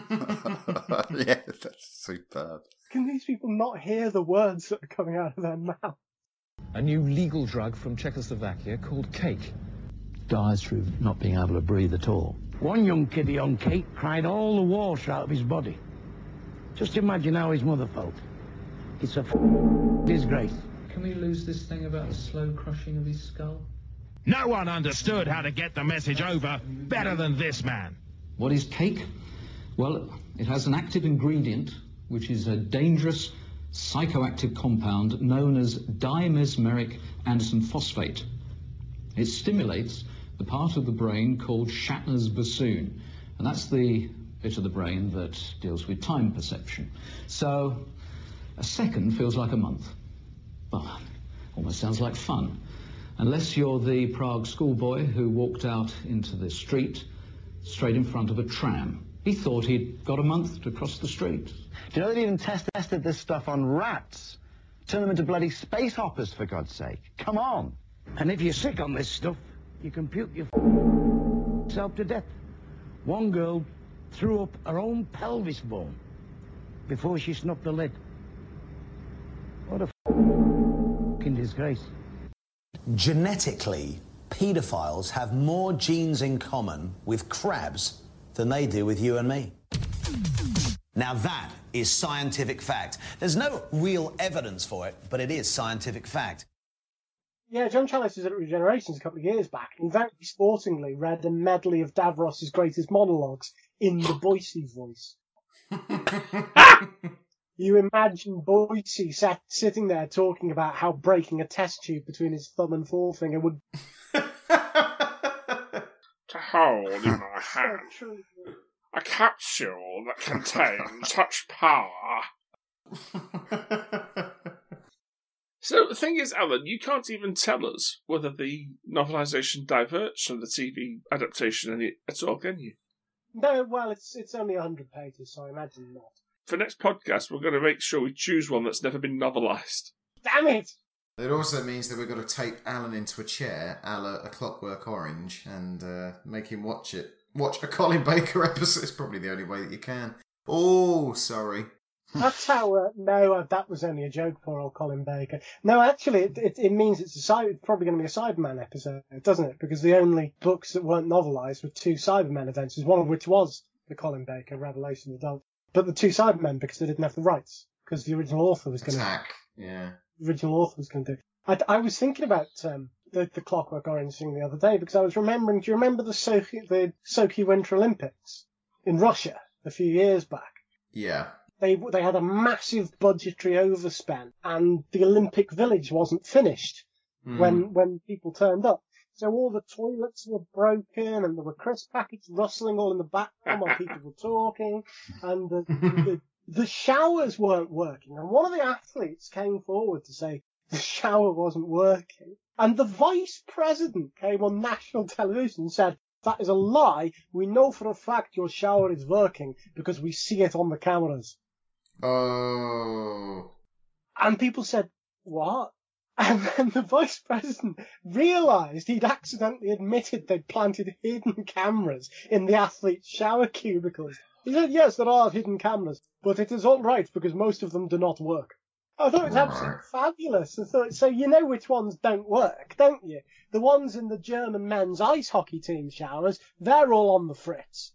Yeah, that's superb. Can these people not hear the words that are coming out of their mouth? A new legal drug from Czechoslovakia called cake. Dies through not being able to breathe at all. One young kiddie on cake cried all the water out of his body. Just imagine how his mother felt. It's a disgrace. Can we lose this thing about the slow crushing of his skull? No one understood how to get the message over better than this man. What is cake? Well, it has an active ingredient, which is a dangerous psychoactive compound known as dimesmeric Anderson phosphate. It stimulates the part of the brain called Shatner's bassoon, and that's the bit of the brain that deals with time perception. So a second feels like a month. Well, almost sounds like fun. Unless you're the Prague schoolboy who walked out into the street straight in front of a tram. He thought he'd got a month to cross the street. Do you know they even tested this stuff on rats? Turn them into bloody space hoppers, for God's sake. Come on. And if you're sick on this stuff, you can puke yourself to death. One girl threw up her own pelvis bone before she snuffed the lid. What a fucking disgrace. Genetically, paedophiles have more genes in common with crabs than they do with you and me. Now that is scientific fact. There's no real evidence for it, but it is scientific fact. Yeah, John Challis was at Regenerations a couple of years back, and very sportingly read a medley of Davros's greatest monologues in the Boise voice. You imagine Boise sitting there talking about how breaking a test tube between his thumb and forefinger would... To hold in my hand a capsule that contains such power. So the thing is, Alan, you can't even tell us whether the novelisation diverts from the TV adaptation at all, can you? No, well, it's only 100 pages, so I imagine not. For next podcast, we're going to make sure we choose one that's never been novelised. Damn it! It also means that we've got to tape Alan into a chair, a la A Clockwork Orange, and make him watch it. Watch a Colin Baker episode. It's probably the only way that you can. Oh, sorry. That's how. No, that was only a joke. Poor old Colin Baker. No, actually, it means it's probably going to be a Cyberman episode, doesn't it? Because the only books that weren't novelised were 2 Cybermen adventures, one of which was the Colin Baker Revelation of the Dark. But the 2 Cybermen, because they didn't have the rights, because the original author was going to attack. Yeah. The original author was going to do. I was thinking about the Clockwork Orange thing the other day because I was remembering. Do you remember the Sochi Winter Olympics in Russia a few years back? Yeah. They had a massive budgetary overspend, and the Olympic Village wasn't finished when people turned up. So all the toilets were broken, and there were crisp packets rustling all in the background while people were talking, and the showers weren't working. And one of the athletes came forward to say the shower wasn't working, and the vice president came on national television and said, "That is a lie. We know for a fact your shower is working because we see it on the cameras." Oh. And people said, "What?" And then the vice president realised he'd accidentally admitted they'd planted hidden cameras in the athletes' shower cubicles. He said, "Yes, there are hidden cameras, but it is all right because most of them do not work." I thought it was absolutely fabulous. I thought, so you know which ones don't work, don't you? The ones in the German men's ice hockey team showers, they're all on the fritz.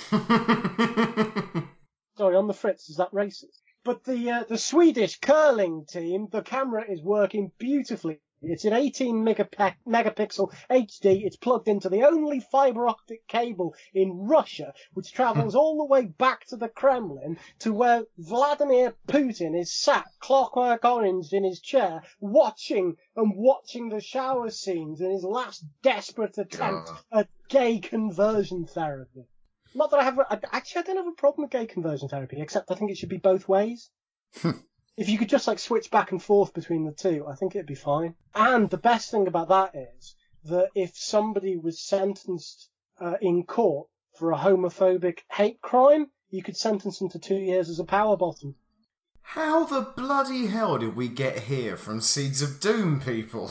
Sorry, on the fritz, is that racist? But the Swedish curling team, the camera is working beautifully. It's an 18 megapixel HD. It's plugged into the only fibre optic cable in Russia, which travels all the way back to the Kremlin, to where Vladimir Putin is sat clockwork orange in his chair, watching the shower scenes in his last desperate attempt at gay conversion therapy. Not that I don't have a problem with gay conversion therapy, except I think it should be both ways. If you could just switch back and forth between the two, I think it'd be fine. And the best thing about that is that if somebody was sentenced in court for a homophobic hate crime, you could sentence them to 2 years as a power bottom. How the bloody hell did we get here from Seeds of Doom, people?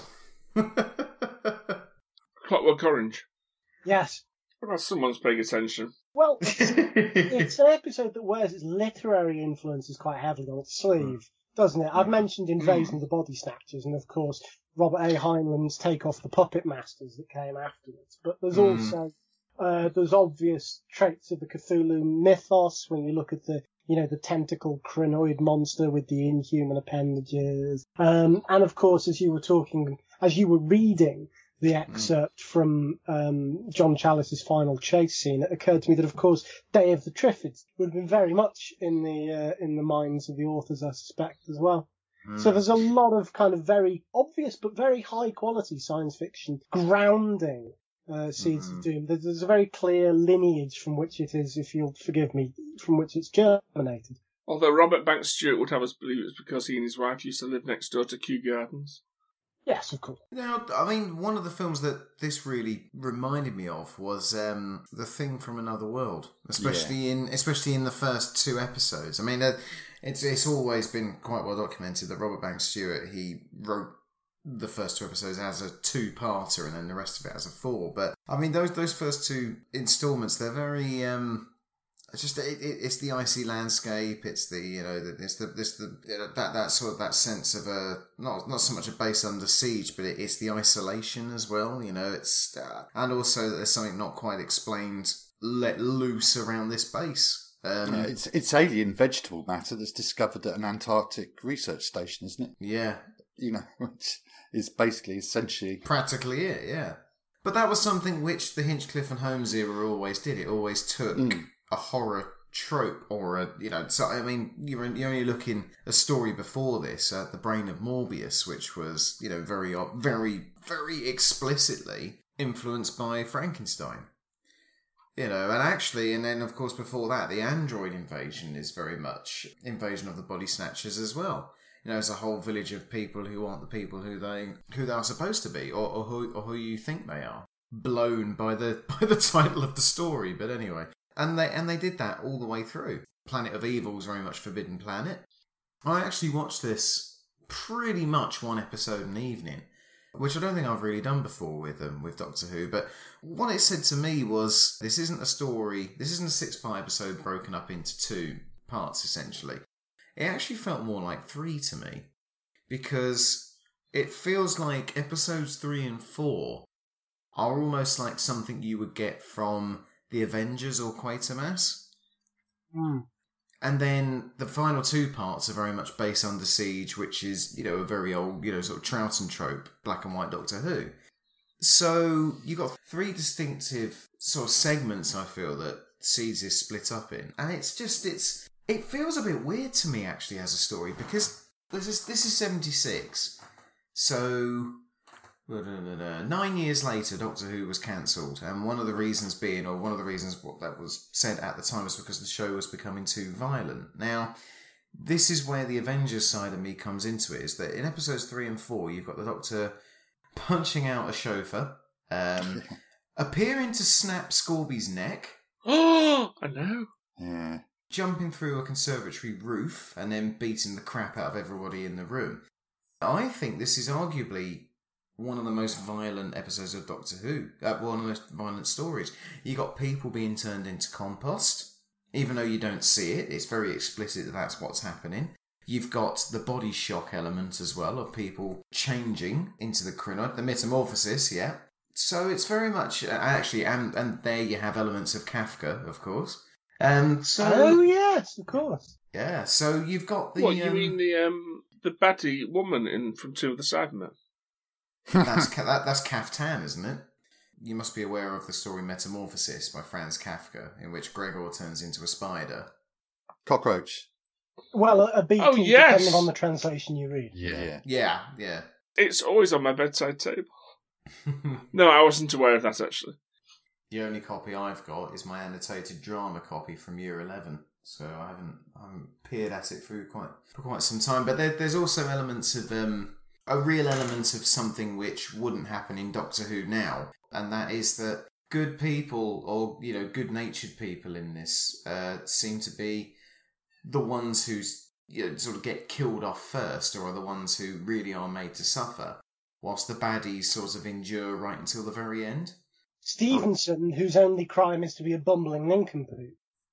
Clockwork Orange. Yes. Well, someone's paying attention. Well, it's an episode that wears its literary influences quite heavily on its sleeve, doesn't it? I've mentioned Invasion of the Body Snatchers, and of course Robert A. Heinlein's Take Off the Puppet Masters that came afterwards. But there's also there's obvious traits of the Cthulhu mythos when you look at the tentacle crinoid monster with the inhuman appendages, and of course as you were reading the excerpt from John Challis's final chase scene, it occurred to me that, of course, Day of the Triffids would have been very much in the minds of the authors, I suspect, as well. So there's a lot of kind of very obvious but very high quality science fiction grounding Seeds of Doom. There's a very clear lineage from which it is, if you'll forgive me, from which it's germinated. Although Robert Banks Stewart would have us believe it was because he and his wife used to live next door to Kew Gardens. Yes, of course. Now, I mean, one of the films that this really reminded me of was The Thing from Another World, especially in the first 2 episodes. I mean, it's always been quite well documented that Robert Banks Stewart, he wrote the first 2 episodes as a 2-parter and then the rest of it as a 4. But I mean, those first 2 installments, they're very it's the icy landscape. It's that sort of that sense of not so much a base under siege, but it's the isolation as well. It's and also that there's something not quite explained let loose around this base. It's alien vegetable matter that's discovered at an Antarctic research station, isn't it? Yeah, which is basically essentially practically it. Yeah, but that was something which the Hinchcliffe and Holmes era always did. It always took a horror trope or so I mean you're only looking a story before this, The Brain of Morbius, which was very very explicitly influenced by Frankenstein, and then of course before that the Android Invasion is very much Invasion of the Body Snatchers as well. It's a whole village of people who aren't the people who they are supposed to be or who you think they are, blown by the title of the story. But anyway, And they did that all the way through. Planet of Evil was very much Forbidden Planet. I actually watched this pretty much one episode an evening, which I don't think I've really done before with Doctor Who. But what it said to me was, this isn't a story, this isn't a 6-part episode broken up into 2 parts, essentially. It actually felt more like 3 to me, because it feels like episodes 3 and 4 are almost like something you would get from the Avengers or Quatermass. And then the final 2 parts are very much Base Under Siege, which is, a very old, sort of Troughton trope, black and white Doctor Who. So you've got 3 distinctive sort of segments, I feel, that Siege is split up in. And it feels a bit weird to me, actually, as a story, because this is 76. So 9 years later, Doctor Who was cancelled, and one of the reasons what that was said at the time was because the show was becoming too violent. Now, this is where the Avengers side of me comes into it, is that in episodes 3 and 4, you've got the Doctor punching out a chauffeur, appearing to snap Scorby's neck. Oh, I know. Yeah. Jumping through a conservatory roof, and then beating the crap out of everybody in the room. I think this is arguably one of the most violent episodes of Doctor Who. One of the most violent stories. You got people being turned into compost. Even though you don't see it, it's very explicit that that's what's happening. You've got the body shock element as well, of people changing into the Krynoid. The metamorphosis, yeah. So it's very much, actually, and there you have elements of Kafka, of course. Oh, yes, of course. Yeah, so you've got the... What, you mean the baddie woman from Tomb of the Cybermen? That's Kaftan, isn't it? You must be aware of the story Metamorphosis by Franz Kafka, in which Gregor turns into a spider. Cockroach. Well, a beetle, depending on the translation you read. Yeah. It's always on my bedside table. No, I wasn't aware of that, actually. The only copy I've got is my annotated drama copy from Year 11, so I haven't peered at it for quite some time. But there's also elements of... a real element of something which wouldn't happen in Doctor Who now, and that is that good people, or good-natured people in this, seem to be the ones who sort of get killed off first, or are the ones who really are made to suffer, whilst the baddies sort of endure right until the very end. Stevenson, whose only crime is to be a bumbling nincompoop,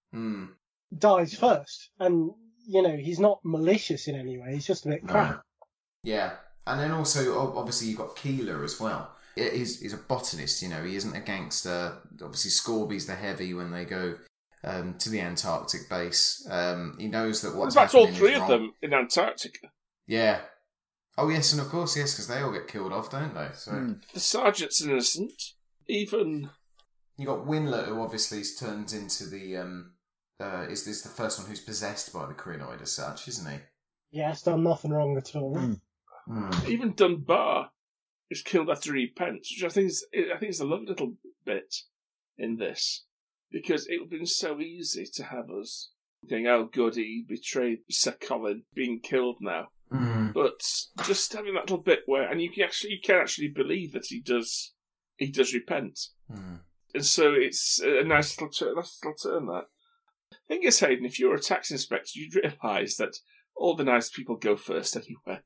dies first, and he's not malicious in any way. He's just a bit crap. Yeah. And then also, obviously, you've got Keeler as well. He's a botanist, he isn't a gangster. Obviously, Scorby's the heavy when they go to the Antarctic base. He knows that what's happening all 3 is of wrong. them in Antarctica. Yeah. Oh, yes, and of course, yes, because they all get killed off, don't they? So The Sergeant's innocent. Even... You got Winlet, who obviously turns into the... is the first one who's possessed by the Krynoid as such, isn't he? Yes, done nothing wrong at all. Even Dunbar is killed after he repents, which I think is a lovely little bit in this, because it would have been so easy to have us going, oh good, he betrayed Sir Colin, being killed now. But just having that little bit where, and you can actually believe that he does repent, and so it's a nice little turn. That thing is, Hayden, if you're a tax inspector, you'd realise that all the nice people go first anyway.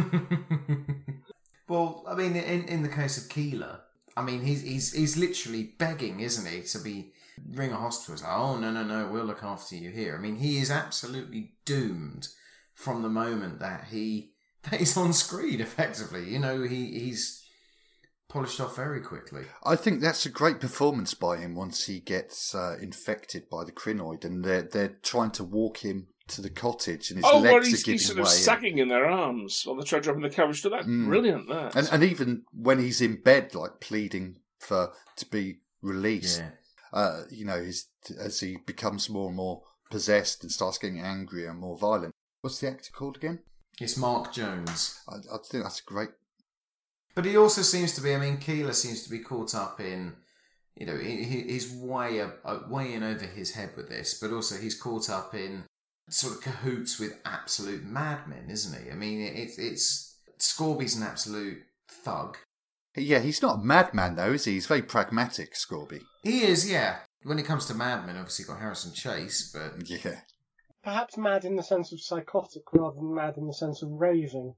Well, I mean, in the case of Keeler, I mean, he's literally begging, isn't he, to be ring a hospital. It's like, oh no, we'll look after you here. I mean, he is absolutely doomed from the moment that he's on screen. Effectively, he's polished off very quickly. I think that's a great performance by him once he gets infected by the Krynoid, and they're trying to walk him to the cottage, and his legs are giving he's sort of way. sagging in their arms while they try dropping the carriage to that. Brilliant, that. And even when he's in bed, like pleading to be released, as he becomes more and more possessed and starts getting angrier and more violent. What's the actor called again? It's Mark Jones. I think that's great. But he also seems to be, Keeler seems to be caught up in, he's way in over his head with this, but also he's caught up in sort of cahoots with absolute madmen, isn't he? I mean, it's Scorby's an absolute thug. Yeah, he's not a madman though, is he? He's very pragmatic, Scorby. He is, yeah. when it comes to Mad Men, obviously you've got Harrison Chase, but... Yeah. Perhaps mad in the sense of psychotic rather than mad in the sense of raving.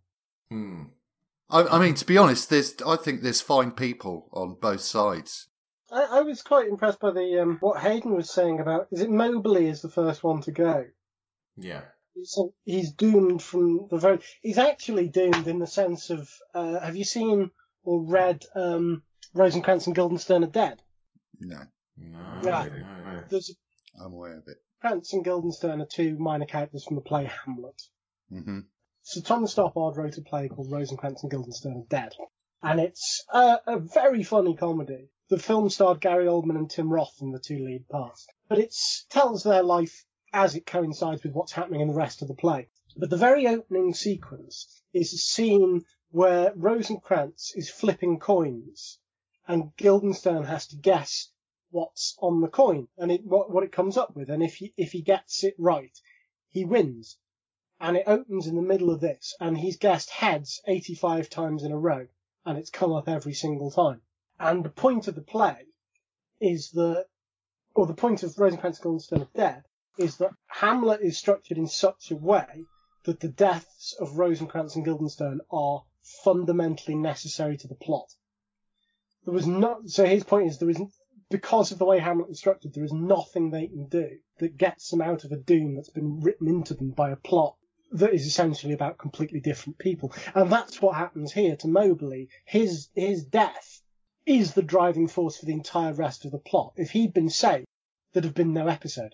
I mean, to be honest, I think there's fine people on both sides. I was quite impressed by the what Hayden was saying about... Is it Mobley is the first one to go? Yeah. So he's doomed from the very... He's actually doomed in the sense of... have you seen or read Rosencrantz and Guildenstern are Dead? No. Yeah. I'm aware of it. Krantz and Guildenstern are two minor characters from the play Hamlet. Mm-hmm. So Thomas Stoppard wrote a play called Rosencrantz and Guildenstern are Dead. And it's a very funny comedy. The film starred Gary Oldman and Tim Roth in the two lead parts. But it tells their life as it coincides with what's happening in the rest of the play. But the very opening sequence is a scene where Rosencrantz is flipping coins and Guildenstern has to guess what's on the coin and what it comes up with. And if he gets it right, he wins. And it opens in the middle of this and he's guessed heads 85 times in a row and it's come up every single time. And the point of the play is the point of Rosencrantz and Guildenstern are Dead is that Hamlet is structured in such a way that the deaths of Rosencrantz and Guildenstern are fundamentally necessary to the plot. So his point is because of the way Hamlet is structured, there is nothing they can do that gets them out of a doom that's been written into them by a plot that is essentially about completely different people. And that's what happens here to Mobley. His death is the driving force for the entire rest of the plot. If he'd been saved, there'd have been no episode.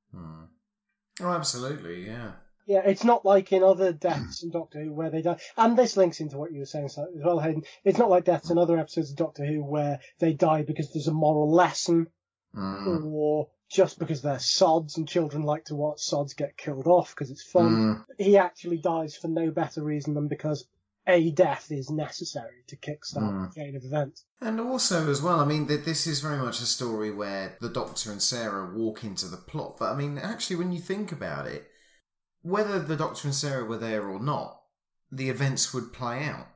Oh, absolutely, yeah. Yeah, it's not like in other deaths in Doctor Who where they die. And this links into what you were saying as well, Hayden. It's not like deaths in other episodes of Doctor Who where they die because there's a moral lesson or just because they're sods and children like to watch sods get killed off because it's fun. He actually dies for no better reason than because a death is necessary to kickstart the chain of events. And also, as well, I mean, this is very much a story where the Doctor and Sarah walk into the plot. But, I mean, actually, when you think about it, whether the Doctor and Sarah were there or not, the events would play out.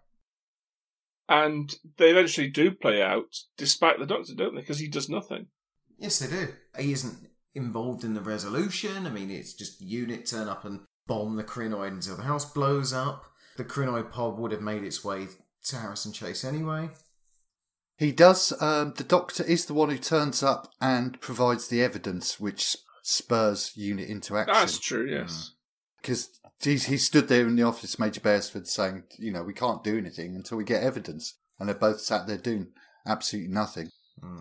And they eventually do play out, despite the Doctor, don't they? Because he does nothing. Yes, they do. He isn't involved in the resolution. I mean, it's just UNIT turn up and bomb the Krynoid until the house blows up. The Krynoid pod would have made its way to Harrison Chase anyway. He does. The Doctor is the one who turns up and provides the evidence which spurs UNIT into action. That's true, yes. Because he stood there in the office, Major Beresford, saying, we can't do anything until we get evidence. And they're both sat there doing absolutely nothing.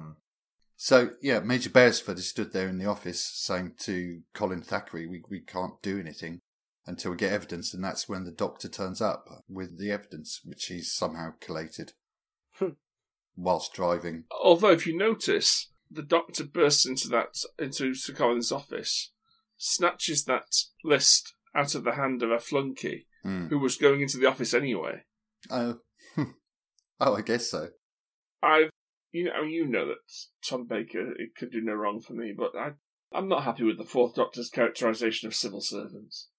So, yeah, Major Beresford has stood there in the office saying to Colin Thackeray, we can't do anything until we get evidence, and that's when the Doctor turns up with the evidence, which he's somehow collated whilst driving. Although, if you notice, the Doctor bursts into Sir Colin's office, snatches that list out of the hand of a flunky who was going into the office anyway. Oh, I guess so. You know that Tom Baker, it could do no wrong for me, but I'm not happy with the Fourth Doctor's characterisation of civil servants.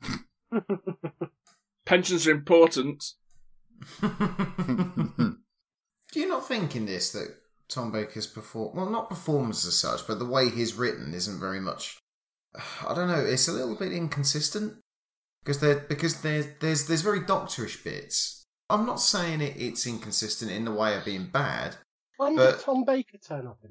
Pensions are important. Do you not think in this that Tom Baker's not performance as such, but the way he's written isn't very much... I don't know, it's a little bit inconsistent. Because there's very doctorish bits. I'm not saying it's inconsistent in the way of being bad. When did Tom Baker turn up in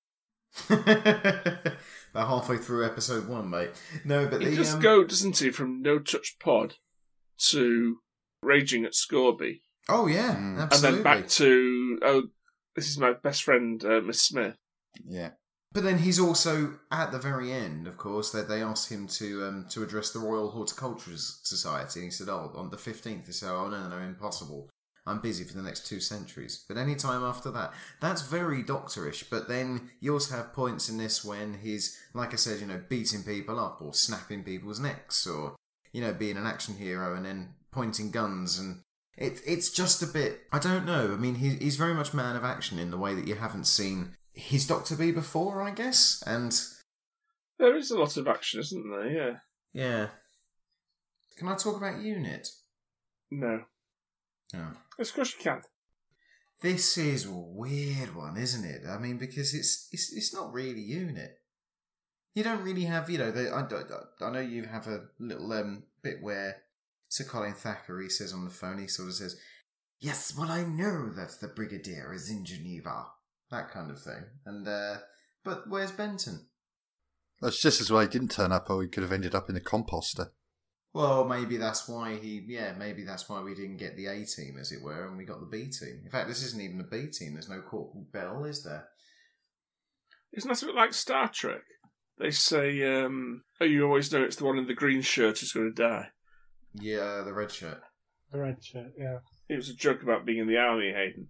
it? About halfway through episode 1, mate. No, but he does go, doesn't he, from No Touch Pod to Raging at Scorby. Oh yeah, absolutely. And then back to this is my best friend, Miss Smith. Yeah. But then he's also at the very end, of course, that they asked him to address the Royal Horticulturist Society, and he said, on the 15th. They said, no, impossible. I'm busy for the next 2 centuries. But any time after that, that's very doctorish. But then you also have points in this when he's, like I said, beating people up or snapping people's necks or, being an action hero and then pointing guns. And it's just a bit, I don't know. I mean, he's very much man of action in the way that you haven't seen his Doctor be before, I guess. And there is a lot of action, isn't there? Yeah. Yeah. Can I talk about UNIT? No. Oh. Of course you can. This is a weird one, isn't it? I mean, because it's not really UNIT. You don't really have, I know you have a little bit where Sir Colin Thackeray says on the phone, he sort of says, "Yes, well, I know that the Brigadier is in Geneva." That kind of thing. And but where's Benton? That's just as well he didn't turn up, or he could have ended up in the composter. Well, maybe that's why maybe that's why we didn't get the A team, as it were, and we got the B team. In fact, this isn't even a B team. There's no Corporal Bell, is there? Isn't that a bit like Star Trek? They say, you always know it's the one in the green shirt who's going to die. Yeah, the red shirt. The red shirt, yeah. It was a joke about being in the army, Hayden.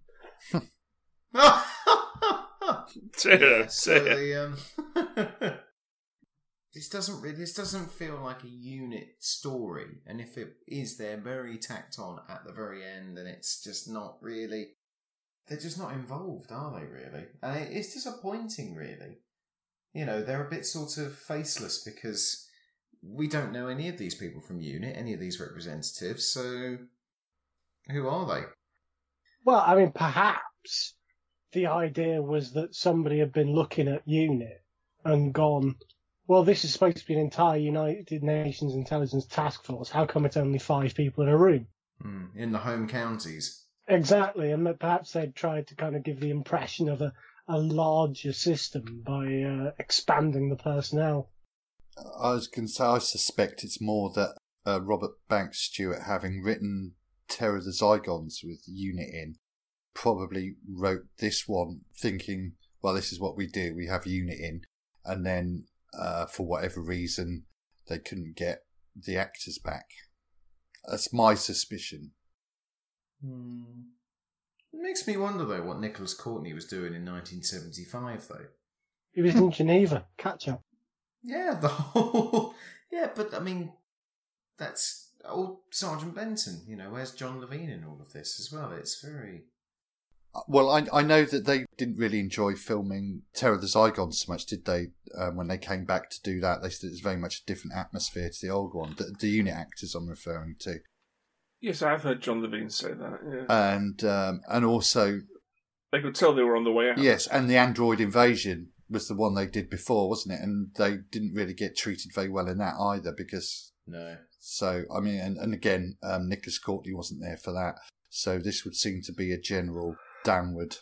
This doesn't feel like a UNIT story, and if it is, they're very tacked on at the very end, and it's just not really. They're just not involved, are they? Really, and it's disappointing. Really, they're a bit sort of faceless because we don't know any of these people from UNIT, any of these representatives. So, who are they? Well, I mean, perhaps the idea was that somebody had been looking at UNIT and gone, well, this is supposed to be an entire United Nations Intelligence Task Force. How come it's only 5 people in a room? In the home counties. Exactly, and that perhaps they'd tried to kind of give the impression of a larger system by expanding the personnel. I was going to say, I suspect it's more that Robert Banks Stewart, having written Terror of the Zygons with UNIT in, probably wrote this one thinking, well, this is what we do. We have UNIT in, and then for whatever reason, they couldn't get the actors back. That's my suspicion. It makes me wonder, though, what Nicholas Courtney was doing in 1975, though. He was in Geneva, catch up. Yeah, the whole... Yeah, but, I mean, that's old Sergeant Benton, where's John Levine in all of this as well? It's very... Well, I know that they didn't really enjoy filming Terror of the Zygons so much, did they? When they came back to do that, they said it was very much a different atmosphere to the old one. The UNIT actors I'm referring to. Yes, I've heard John Levine say that. Yeah. And also, they could tell they were on the way out. Yes, and the Android Invasion was the one they did before, wasn't it? And they didn't really get treated very well in that either, because no. So I mean, and again, Nicholas Courtney wasn't there for that. So this would seem to be a general downward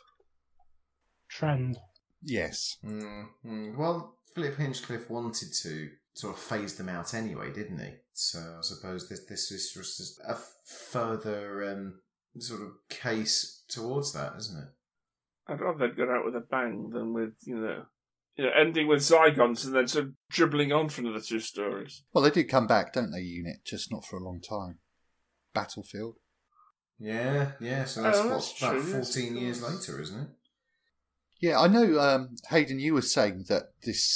trend. Yes. Well, Philip Hinchcliffe wanted to sort of phase them out anyway, didn't he? So I suppose this is just a further sort of case towards that, isn't it? I'd rather they'd got out with a bang than with, ending with Zygons and then sort of dribbling on for another 2 stories. Well, they did come back, don't they, UNIT? Just not for a long time. Battlefield. Yeah, so that's about 14 years later, isn't it? Yeah, I know, Hayden, you were saying that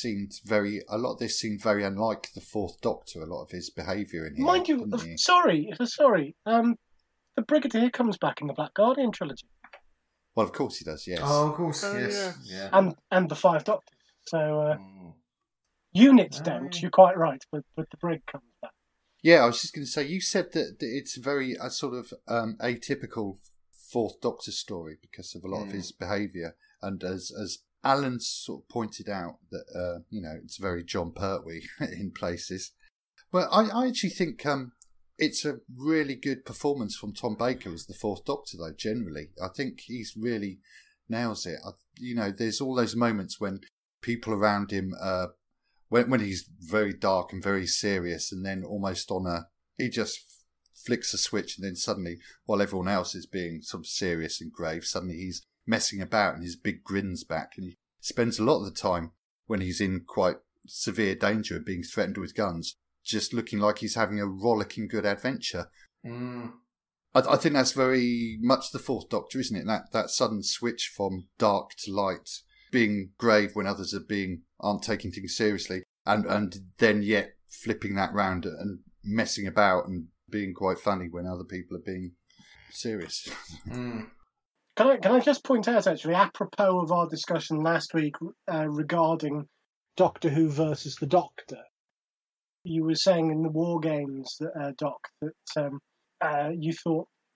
a lot of this seemed very unlike the Fourth Doctor, a lot of his behaviour in here. Mind you, sorry, the Brigadier comes back in the Black Guardian trilogy. Well, of course he does, yes. Oh, of course, yes. Yeah. And the 5 Doctors. So, UNIT don't, you're quite right, but the Brig comes back. Yeah, I was just going to say, you said that it's very sort of atypical Fourth Doctor story because of a lot of his behaviour. And as Alan sort of pointed out, that it's very John Pertwee in places. But I actually think it's a really good performance from Tom Baker as the Fourth Doctor, though, generally. I think he's really nails it. There's all those moments when people around him... When he's very dark and very serious, and then almost he just flicks a switch, and then suddenly, while everyone else is being sort of serious and grave, suddenly he's messing about and his big grin's back, and he spends a lot of the time when he's in quite severe danger and being threatened with guns, just looking like he's having a rollicking good adventure. I think that's very much the Fourth Doctor, isn't it? That sudden switch from dark to light, being grave when others aren't taking things seriously, and then yet flipping that round and messing about and being quite funny when other people are being serious. Can I just point out, actually, apropos of our discussion last week regarding Doctor Who versus the Doctor, you were saying in the War Games, Doc, that you thought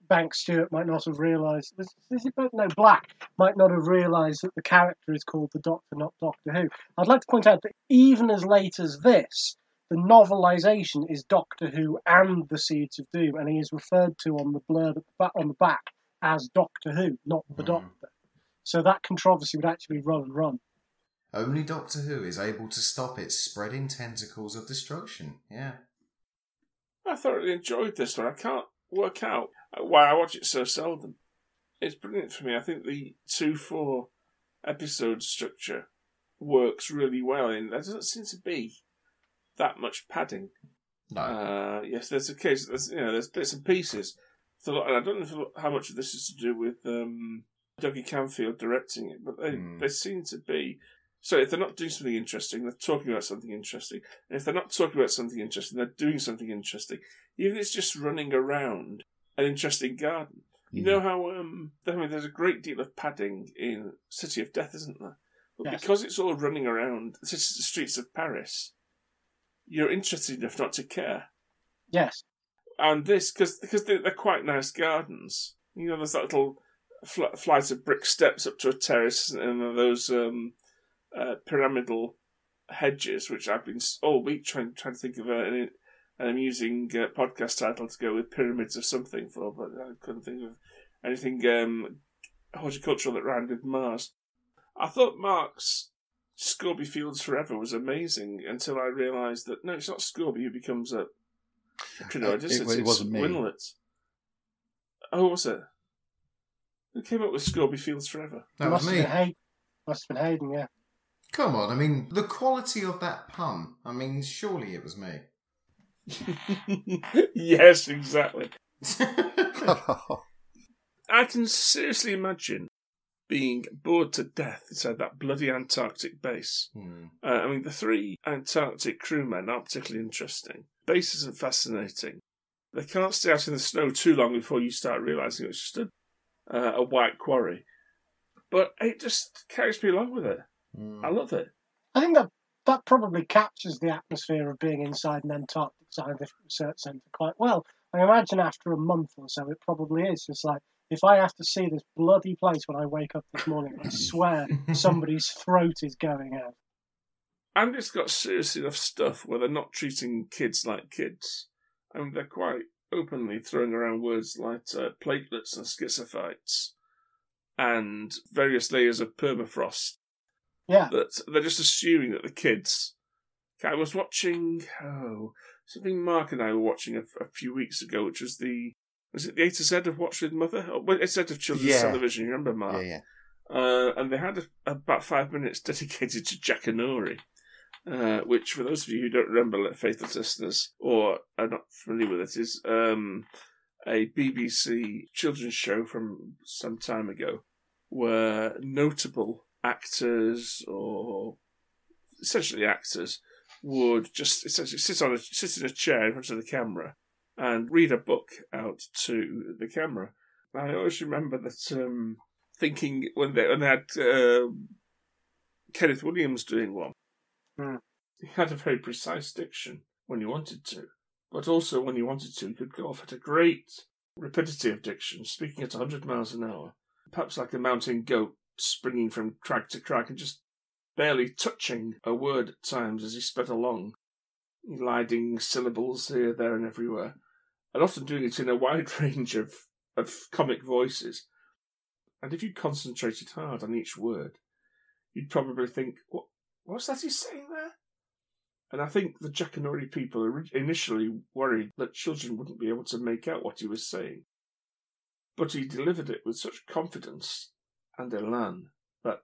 Bank Stewart might not have realised. Black might not have realised that the character is called the Doctor, not Doctor Who. I'd like to point out that even as late as this, the novelisation is Doctor Who and the Seeds of Doom, and he is referred to on the blurb on the back as Doctor Who, not the Doctor. So that controversy would actually run. Only Doctor Who is able to stop its spreading tentacles of destruction. Yeah. I thoroughly enjoyed this one. I can't work out why I watch it so seldom. It's brilliant for me. I think the 2-4 episode structure works really well, and there doesn't seem to be that much padding. No. Yes, there's a case. There's bits and pieces. And I don't know how much of this is to do with Dougie Camfield directing it, but they seem to be. So if they're not doing something interesting, they're talking about something interesting. And if they're not talking about something interesting, they're doing something interesting. Even if it's just running around an interesting garden. You know how there's a great deal of padding in City of Death, isn't there? But Yes. because it's all running around the streets of Paris, you're interested enough not to care. Yes. And this, because they're quite nice gardens. There's that little flight of brick steps up to a terrace, and those pyramidal hedges, which I've been all week trying to think of an amusing podcast title to go with Pyramids of something for, but I couldn't think of anything horticultural that rhymed with Mars. I thought Mark's Scorby Fields Forever was amazing until I realised that no, it's not Scorby who becomes a Trinodis. It wasn't me. Winlet. Oh, was it? Who came up with Scorby Fields Forever? That was me. Must have been Hayden, yeah. Come on, I mean, the quality of that pun. I mean, surely it was me. Yes, exactly. I can seriously imagine being bored to death inside that bloody Antarctic base. I mean, the 3 Antarctic crewmen aren't particularly interesting. Base isn't fascinating. They can't stay out in the snow too long before you start realising it's just a white quarry. But it just carries me along with it. I love it. I think that probably captures the atmosphere of being inside an Antarctic Scientific Research Centre quite well. I imagine after a month or so, it probably is. It's like, if I have to see this bloody place when I wake up this morning, I swear somebody's throat is going out. And it's got serious enough stuff where they're not treating kids like kids. I mean, they're quite openly throwing around words like platelets and schizophytes and various layers of permafrost. Yeah. That they're just assuming that the kids... I was watching... something Mark and I were watching a few weeks ago, which was Was it the A to Z of Watch with Mother? A to Z of children's television, you remember, Mark? Yeah. And they had about 5 minutes dedicated to Jackanory, which, for those of you who don't remember, faithless listeners, or are not familiar with it, is a BBC children's show from some time ago, where notable actors, or essentially actors, would just essentially sit in a chair in front of the camera and read a book out to the camera. I always remember that thinking when they had Kenneth Williams doing one, he had a very precise diction when he wanted to, but also when he wanted to, he could go off at a great rapidity of diction, speaking at 100 miles an hour, perhaps like a mountain goat springing from crag to crag and just barely touching a word at times as he sped along, eliding syllables here, there and everywhere, and often doing it in a wide range of comic voices. And if you concentrated hard on each word, you'd probably think, what's that he's saying there? And I think the Jackanory people initially worried that children wouldn't be able to make out what he was saying. But he delivered it with such confidence and elan that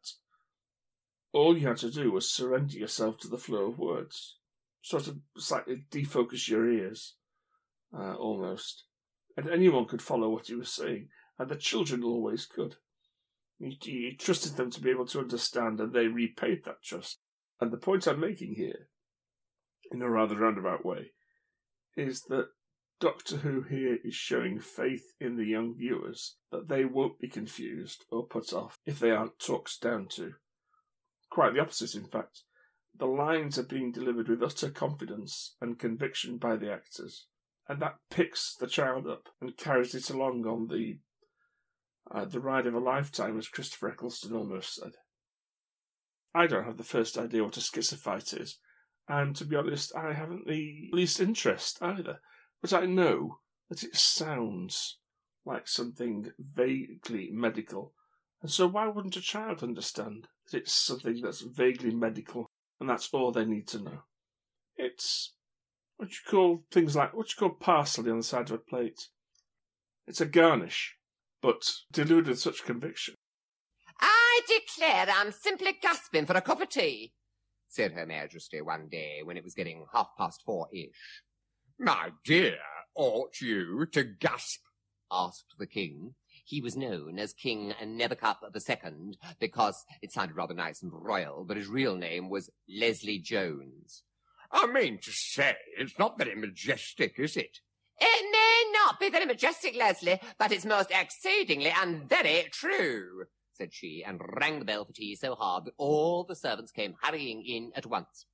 all you had to do was surrender yourself to the flow of words, sort of slightly defocus your ears, almost. And anyone could follow what he was saying, and the children always could. He trusted them to be able to understand, and they repaid that trust. And the point I'm making here, in a rather roundabout way, is that Doctor Who here is showing faith in the young viewers that they won't be confused or put off if they aren't talked down to. Quite the opposite, in fact. The lines are being delivered with utter confidence and conviction by the actors, and that picks the child up and carries it along on the ride of a lifetime, as Christopher Eccleston almost said. I don't have the first idea what a schizophite is, and to be honest, I haven't the least interest either. But I know that it sounds like something vaguely medical, and so why wouldn't a child understand that it's something that's vaguely medical, and that's all they need to know? It's what you call parsley on the side of a plate. It's a garnish, but diluted with such conviction. I declare I'm simply gasping for a cup of tea, said Her Majesty one day when it was getting 4:30-ish. My dear, ought you to gasp? Asked the King. He was known as King Nebuchadnezzar II because it sounded rather nice and royal, but his real name was Leslie Jones. I mean to say, it's not very majestic, is it? It may not be very majestic, Leslie, but it's most exceedingly and very true, said she, and rang the bell for tea so hard that all the servants came hurrying in at once.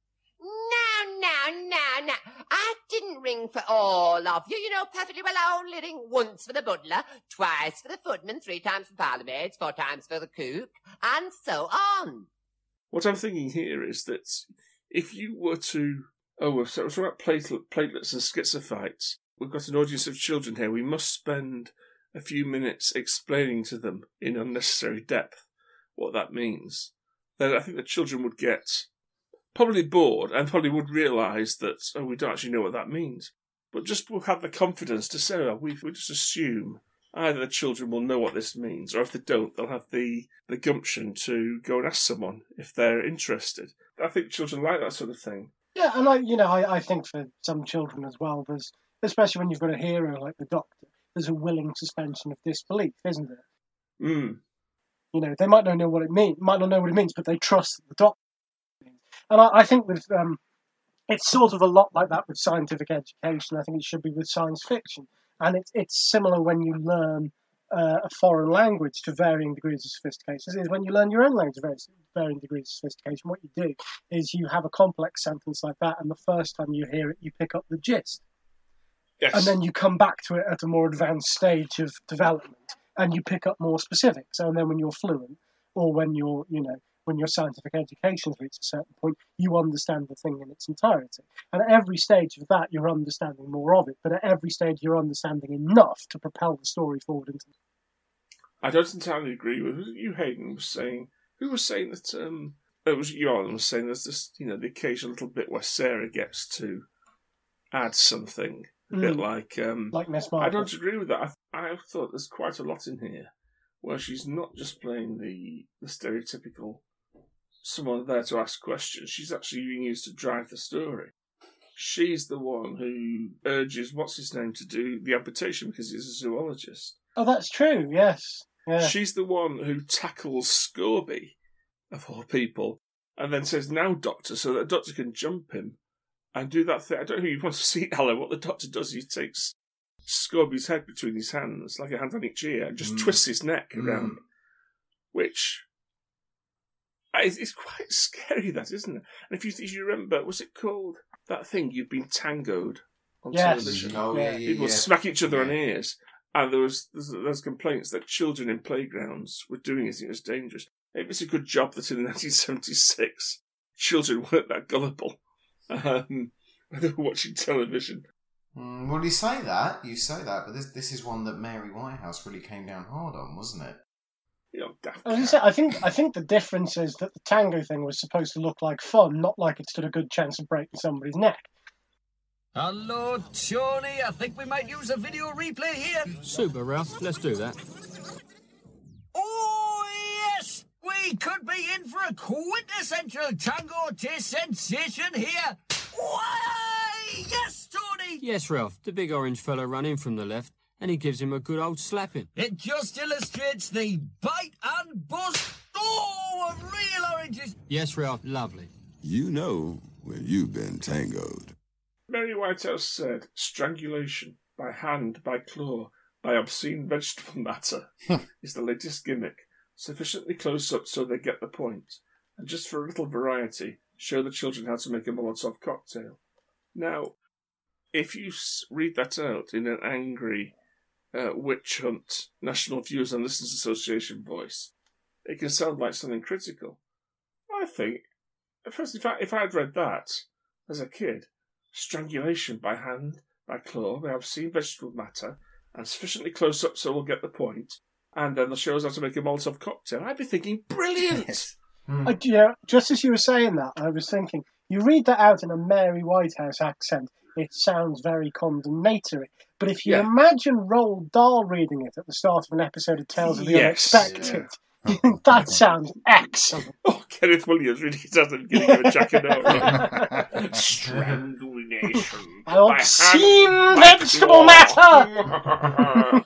No. I didn't ring for all of you. You know perfectly well I only ring once for the butler, twice for the footman, 3 times for parlourmaids, 4 times for the cook, and so on. What I'm thinking here is that if you were to... we're talking about platelets and schizophites. We've got an audience of children here. We must spend a few minutes explaining to them in unnecessary depth what that means. Then I think the children would get probably bored and probably would realise that, we don't actually know what that means. But just we'll have the confidence to say, we just assume either the children will know what this means, or if they don't, they'll have the gumption to go and ask someone if they're interested. I think children like that sort of thing. Yeah, and I think for some children as well, there's, especially when you've got a hero like the Doctor, there's a willing suspension of disbelief, isn't there? Mm. You know, they might not know what it means, but they trust the Doctor. And I think with it's sort of a lot like that with scientific education. I think it should be with science fiction, and it's similar when you learn a foreign language to varying degrees of sophistication. It is when you learn your own language to varying degrees of sophistication. What you do is you have a complex sentence like that, and the first time you hear it, you pick up the gist. Yes. And then you come back to it at a more advanced stage of development, and you pick up more specifics. And then when you're fluent, or when you're, when your scientific education has reached a certain point, you understand the thing in its entirety. And at every stage of that, you're understanding more of it. But at every stage, you're understanding enough to propel the story forward into. I don't entirely agree with you. Hayden was saying. Who was saying that? It was you, Alan, was saying there's this, the occasional little bit where Sarah gets to add something. A bit like Miss Marple. I don't agree with that. I thought there's quite a lot in here where she's not just playing the stereotypical someone there to ask questions. She's actually being used to drive the story. She's the one who urges what's his name to do the amputation because he's a zoologist. Oh, that's true. Yes. Yeah. She's the one who tackles Scorby, of all people, and then says, "Now, Doctor," so that the Doctor can jump him and do that thing. I don't know if you want to see, Alan, what the Doctor does. He takes Scorby's head between his hands, like a hand on each ear, and just twists his neck around, which is quite scary, that, isn't it? And if you remember, was it called that thing, You've Been Tangoed on television? Oh, yeah. People smack each other on ears, and there's complaints that children in playgrounds were doing it, and it was dangerous. Maybe it's a good job that in 1976, children weren't that gullible. They were watching television. Well, you say that, but this is one that Mary Whitehouse really came down hard on, wasn't it? I think the difference is that the tango thing was supposed to look like fun, not like it stood a good chance of breaking somebody's neck. Hello, Tony. I think we might use a video replay here. Super, Ralph. Let's do that. Oh, yes! We could be in for a quintessential tango taste sensation here. Why, yes, Tony! Yes, Ralph. The big orange fella ran in from the left, and he gives him a good old slapping. It just illustrates the bite and bust. Oh, of real oranges. Yes, Ralph. Lovely. You know when you've been tangoed. Mary Whitehouse said, strangulation, by hand, by claw, by obscene vegetable matter, is the latest gimmick, sufficiently close up so they get the point, and just for a little variety, show the children how to make a Molotov cocktail. Now, if you read that out in an angry witch hunt, National Viewers and Listeners Association voice, it can sound like something critical. I think, first, if I had read that as a kid, strangulation by hand, by claw, by obscene vegetable matter, and sufficiently close up so we'll get the point, and then they'll show us how to make a Molotov cocktail, I'd be thinking, brilliant! Just as you were saying that, I was thinking, you read that out in a Mary Whitehouse accent, it sounds very condemnatory. But if you imagine Roald Dahl reading it at the start of an episode of Tales of the Unexpected, that sounds excellent. Oh, Kenneth Williams reading it out and giving him a jacket out. Strangulation. Obscene vegetable matter!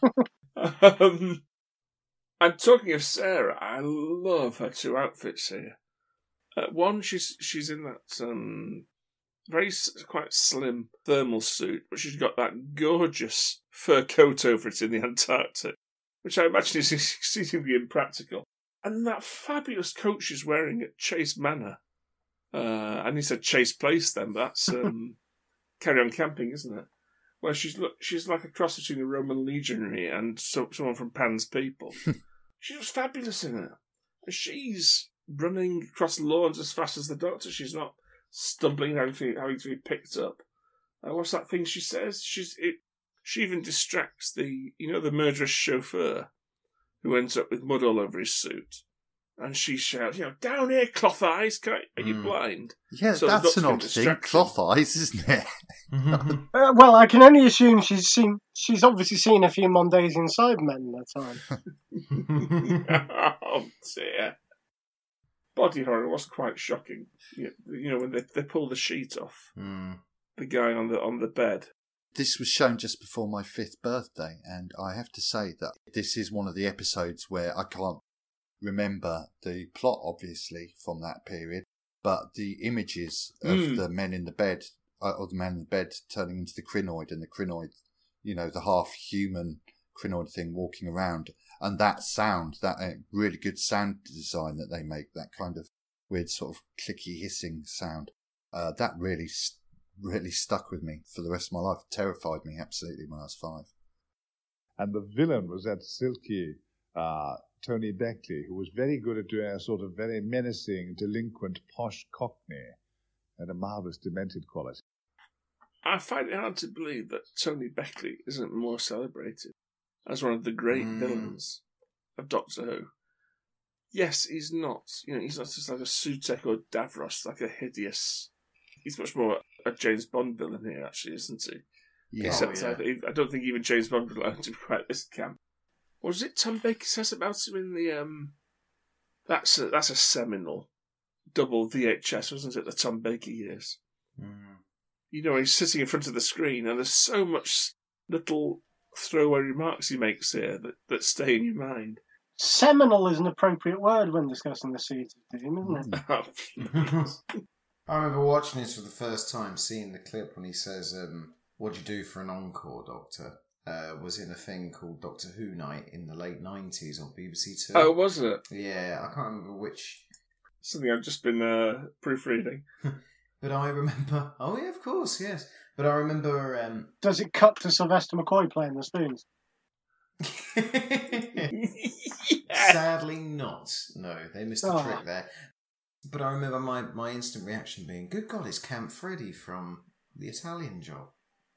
And talking of Sarah, I love her two outfits here. One, she's in that very quite slim thermal suit, but she's got that gorgeous fur coat over it in the Antarctic, which I imagine is exceedingly impractical. And that fabulous coat she's wearing at Chase Manor. And he said Chase Place then, but that's Carry On Camping, isn't it? Where she's like a cross between a Roman legionary and someone from Pan's People. She was fabulous in it. She's running across lawns as fast as the Doctor. She's not stumbling, having to be picked up. What's that thing she says? She even distracts the murderous chauffeur who ends up with mud all over his suit. And she shouts, down here, Cloth Eyes, are you blind? Yeah, so that's an odd thing. Cloth Eyes, isn't it? Well, I can only assume she's obviously seen a few Mondasian Cybermen in that time. Oh dear. Body horror was quite shocking. When they pull the sheet off the guy on the bed. This was shown just before my 5th birthday, and I have to say that this is one of the episodes where I can't remember the plot, obviously, from that period, but the images of the men in the bed, or the man in the bed turning into the Krynoid, and the Krynoid, the half-human Krynoid thing walking around, and that sound, that really good sound design that they make, that kind of weird sort of clicky hissing sound, that really stuck with me for the rest of my life. It terrified me absolutely when I was 5. And the villain was that silky Tony Beckley, who was very good at doing a sort of very menacing, delinquent, posh Cockney, and a marvellous demented quality. I find it hard to believe that Tony Beckley isn't more celebrated as one of the great villains of Doctor Who. Yes, he's not. He's not just like a Sutek or Davros, like a hideous. He's much more a James Bond villain here, actually, isn't he? Yeah. Except I don't think even James Bond would allow him to be quite this camp. What was it Tom Baker says about him in the that's a seminal double VHS, wasn't it? The Tom Baker years. He's sitting in front of the screen, and there's so much little throwaway remarks he makes here that stay in your mind. Seminal is an appropriate word when discussing the Seeds of Doom, isn't it? I remember watching this for the first time, seeing the clip when he says, "What do you do for an encore, Doctor?" Was in a thing called Doctor Who Night in the late 90s on BBC Two. Oh, was it? Yeah, I can't remember which. Something I've just been proofreading. But I remember... Oh, yeah, of course, yes. But I remember... Does it cut to Sylvester McCoy playing the spoons? Sadly not. No, they missed the trick there. But I remember my instant reaction being, good God, it's Camp Freddy from The Italian Job.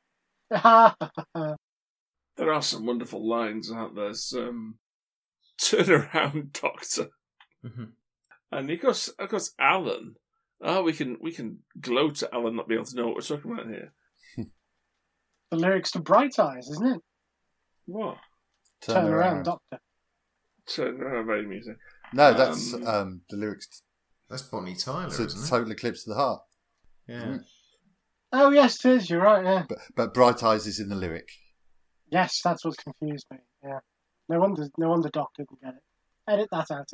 There are some wonderful lines, aren't there? Turn around, Doctor. And of course, Alan. We can gloat at Alan not being able to know what we're talking about here. The lyrics to Bright Eyes, isn't it? What? Turn around, Doctor. Turn around, very amusing. No, that's the lyrics. That's Bonnie Tyler, isn't it? Total Eclipse of the Heart. Yeah. Oh, yes, it is. You're right, yeah. But Bright Eyes is in the lyric. Yes, that's what confused me. Yeah. No wonder Doc didn't get it. Edit that out.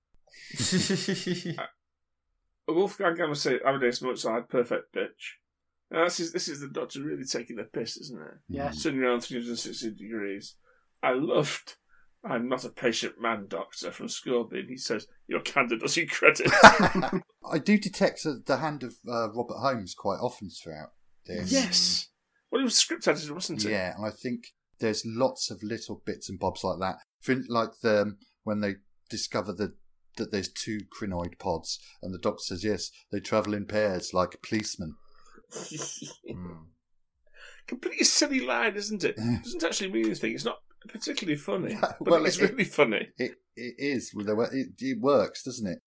Wolfgang Gamma say Amadeus Mozart, perfect bitch. Now, this is the Doctor really taking the piss, isn't it? Yes. Turning around 360 degrees. I loved I'm not a patient man, Doctor, from Scorpion. He says, your candor does you credit. I do detect the hand of Robert Holmes quite often throughout this. Yes. Well, he was script editor, wasn't he? Yeah, and I think there's lots of little bits and bobs like that. Like when they discover that there's 2 crinoid pods, and the Doctor says, yes, they travel in pairs like policemen. Completely silly line, isn't it? It doesn't actually mean anything. It's not particularly funny, but Well, it's really funny. It is. It works, doesn't it?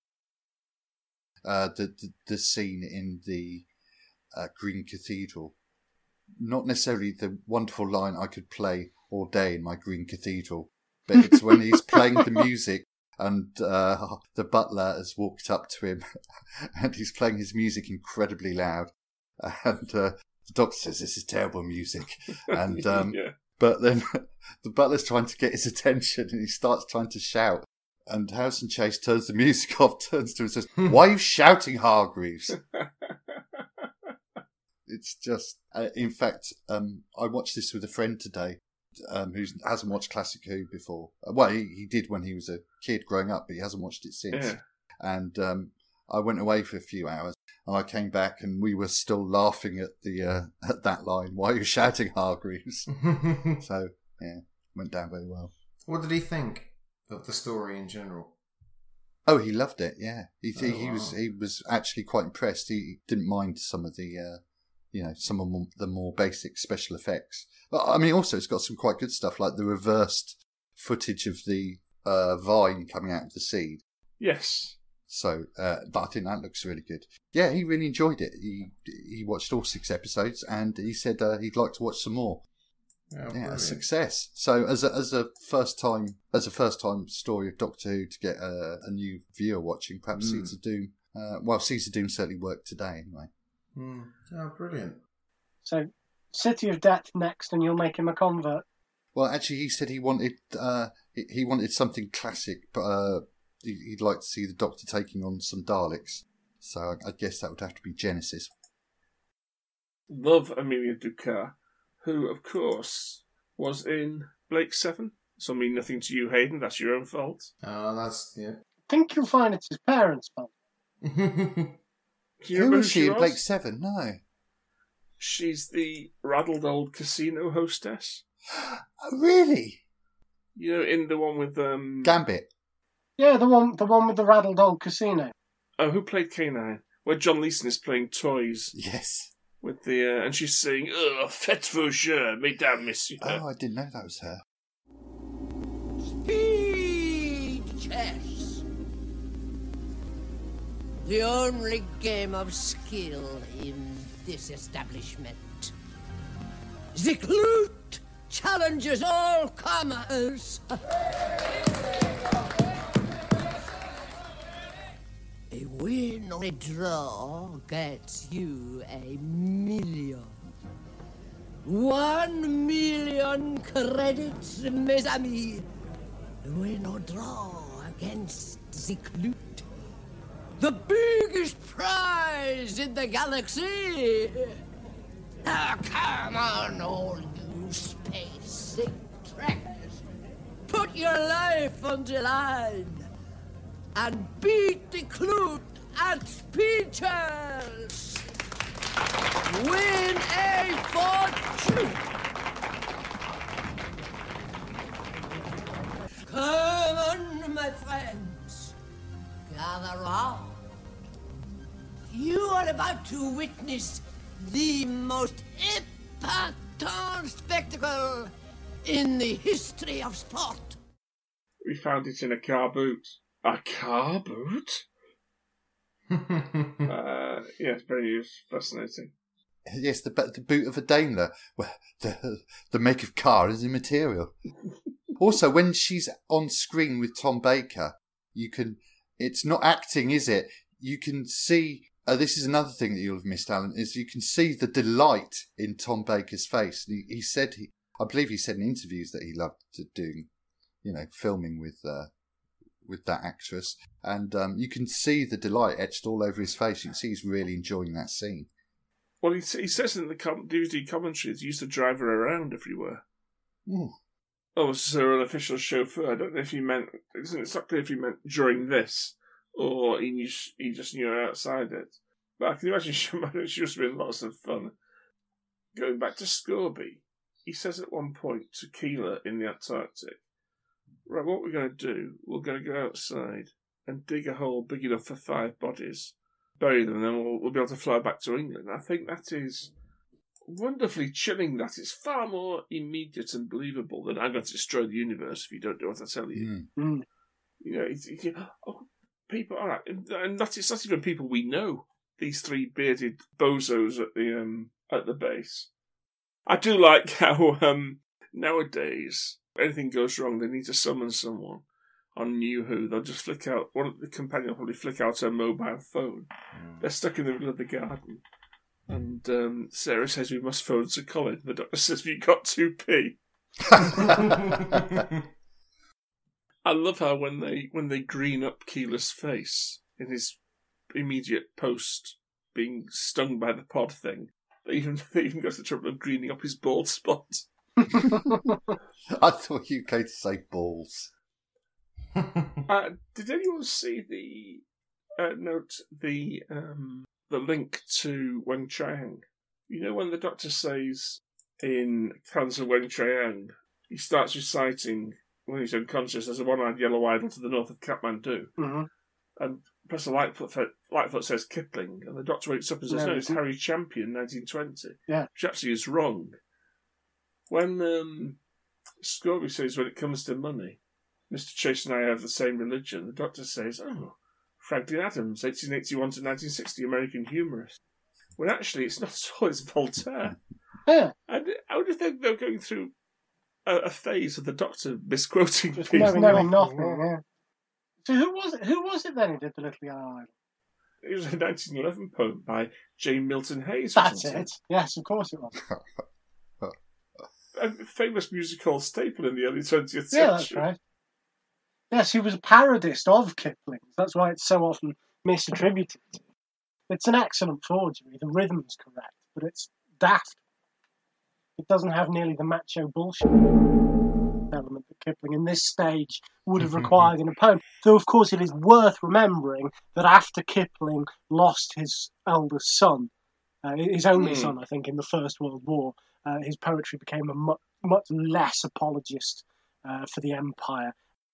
The scene in the Green Cathedral. Not necessarily the wonderful line I could play all day in my Green Cathedral, but it's when he's playing the music and the butler has walked up to him and he's playing his music incredibly loud, and the Doctor says, this is terrible music, and but then the butler's trying to get his attention and he starts trying to shout, and Harrison Chase turns the music off, turns to him and says, why are you shouting, Hargreaves? It's just, in fact, I watched this with a friend today who hasn't watched Classic Who before. Well, he did when he was a kid growing up, but he hasn't watched it since. Yeah. And I went away for a few hours, and I came back, and we were still laughing at at that line. Why are you shouting, Hargreaves? So yeah, went down very well. What did he think of the story in general? Oh, he loved it. Yeah, he was actually quite impressed. He didn't mind some of the. Some of the more basic special effects. But, I mean, also it's got some quite good stuff, like the reversed footage of the vine coming out of the seed. Yes. So, but I think that looks really good. Yeah, he really enjoyed it. He watched all 6 episodes, and he said he'd like to watch some more. Yeah, a success. So, as a first time story of Doctor Who to get a new viewer watching, perhaps Seeds of Doom. Seeds of Doom certainly worked today, anyway. Oh, brilliant. So, City of Death next, and you'll make him a convert. Well, actually, he said he wanted something classic, but he'd like to see the Doctor taking on some Daleks. So I guess that would have to be Genesis. Love Amelia Ducat, who, of course, was in Blake 7. So mean nothing to you, Hayden. That's your own fault. Oh, that's, yeah. I think you'll find it's his parents' fault. Who was she in Blake 7? No. She's the raddled old casino hostess. Oh, really? In the one with Gambit. Yeah, the one with the raddled old casino. Oh, who played K9? Where John Leeson is playing toys. Yes. With the and she's saying, "Faites vos jeux, mesdames, messieurs." Oh, I didn't know that was her. Speed chess. The only game of skill in this establishment. The Clute challenges all comers. A win or a draw gets you $1 million. 1 million credits, mes amis. Win or draw against the Clute. The biggest prize in the galaxy. Now, come on, all you space trekkers. Put your life on the line and beat the Clute at Speed Chess. Win a fortune. Come on, my friends. Gather round. You are about to witness the most important spectacle in the history of sport. We found it in a car boot. A car boot? Yes, very fascinating. Yes, the boot of a Daimler. Well, the make of car is immaterial. Also, when she's on screen with Tom Baker, it's not acting, is it? You can see, this is another thing that you'll have missed, Alan, is you can see the delight in Tom Baker's face. He said, I believe he said in interviews that he loved doing, filming with that actress. And you can see the delight etched all over his face. You can see he's really enjoying that scene. Well, he says in the DVD commentaries he used to drive her around everywhere. Mm. Oh, was her unofficial chauffeur. I don't know if he meant... It's not clear if he meant during this, or he just knew her outside it. But I can imagine she must have been lots of fun. going back to Scorby, he says at one point to Keeler in the Antarctic, right, what we're going to do, we're going to go outside and dig a hole big enough for 5 bodies, bury them, and then we'll be able to fly back to England. I think that is wonderfully chilling. That it's far more immediate and believable than I'm going to destroy the universe if you don't do what I tell you. Mm. You know, people, all right, and it's not even people we know. These 3 bearded bozos at the base. I do like how nowadays anything goes wrong, they need to summon someone on New Who. They'll just flick out, one of the companion will probably flick out her mobile phone. They're stuck in the middle of the garden. And Sarah says we must phone Sir Colin. The doctor says we got 2p. I love how when they green up Keeler's face in his immediate post being stung by the pod thing, they even go to the trouble of greening up his bald spot. I thought you were going to say balls. Did anyone see the link to Wen Chiang? You know when the doctor says in Cancer Wen Chiang, he starts reciting when he's unconscious, there's a one-eyed yellow idol to the north of Kathmandu. Mm-hmm. And Professor Lightfoot says Kipling, and the doctor wakes up and says, no, it's Harry Champion, 1920. Yeah. Which actually is wrong. When Scorby says, when it comes to money, Mr. Chase and I have the same religion, the doctor says, oh, Franklin Adams, 1881 to 1960, American humorist. When actually it's not at all, it's Voltaire. Yeah. And I would think they're going through a phase of the doctor misquoting Just people. knowing nothing, yeah. So who was it then who did the Little Yellow Idol? It was a 1911 poem by Jane Milton Hayes. That's it. Yes, of course it was. A famous musical staple in the early 20th century. Yeah, that's right. Yes, he was a parodist of Kipling's. That's why it's so often misattributed. It's an excellent forgery. The rhythm's correct, but it's daft. It doesn't have nearly the macho bullshit element that Kipling in this stage would have required in a poem. Though, of course, it is worth remembering that after Kipling lost his eldest son, his only son, I think, in the First World War, his poetry became a much less apologist for the Empire.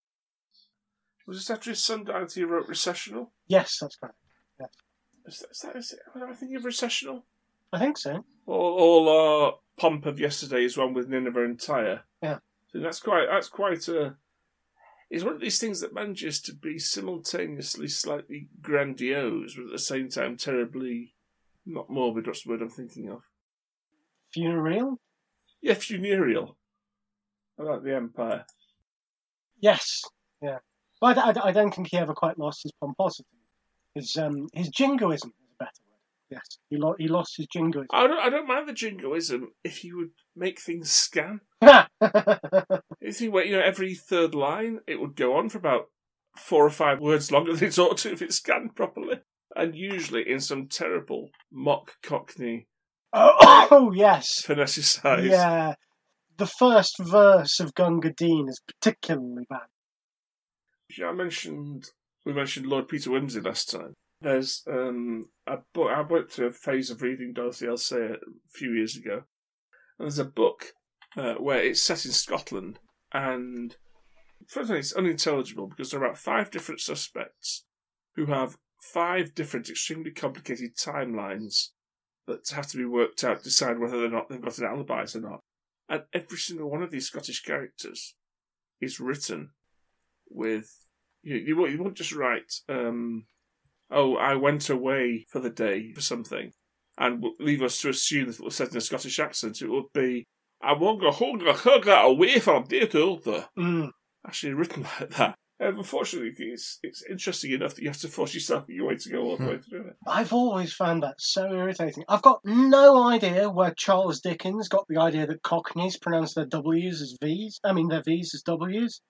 Was this after his son died he wrote Recessional? Yes, that's correct. Yes. Is it? Am I thinking of Recessional? I think so. All our pomp of yesterday is one with Nineveh and Tyre. Yeah. So that's quite a... It's one of these things that manages to be simultaneously slightly grandiose, but at the same time terribly not morbid. What's the word I'm thinking of? Funereal? Yeah, funereal. About the Empire. Yes, yeah. But I don't think he ever quite lost his pomposity. His jingoism is a better word. Yes, he lost his jingoism. I don't mind the jingoism if he would make things scan. If he went, every third line, it would go on for about 4 or 5 words longer than it ought to if it scanned properly. And usually in some terrible mock Cockney. Oh yes. Phoneticized. Yeah. The first verse of Gunga Din is particularly bad. We mentioned Lord Peter Wimsey last time. There's a book. I went through a phase of reading Dorothy L. Sayre a few years ago. And there's a book where it's set in Scotland. And first of all, it's unintelligible because there are about 5 different suspects who have 5 different extremely complicated timelines that have to be worked out to decide whether or not they've got an alibi or not. And every single one of these Scottish characters is written with... You won't just write, I went away for the day for something, and leave us to assume that it was said in a Scottish accent. It would be, I won't go home away for a day or other. Actually written like that. Unfortunately, it's interesting enough that you have to force yourself your way to go all the way through it. I've always found that so irritating. I've got no idea where Charles Dickens got the idea that Cockneys pronounce their W's as V's. I mean, their V's as W's.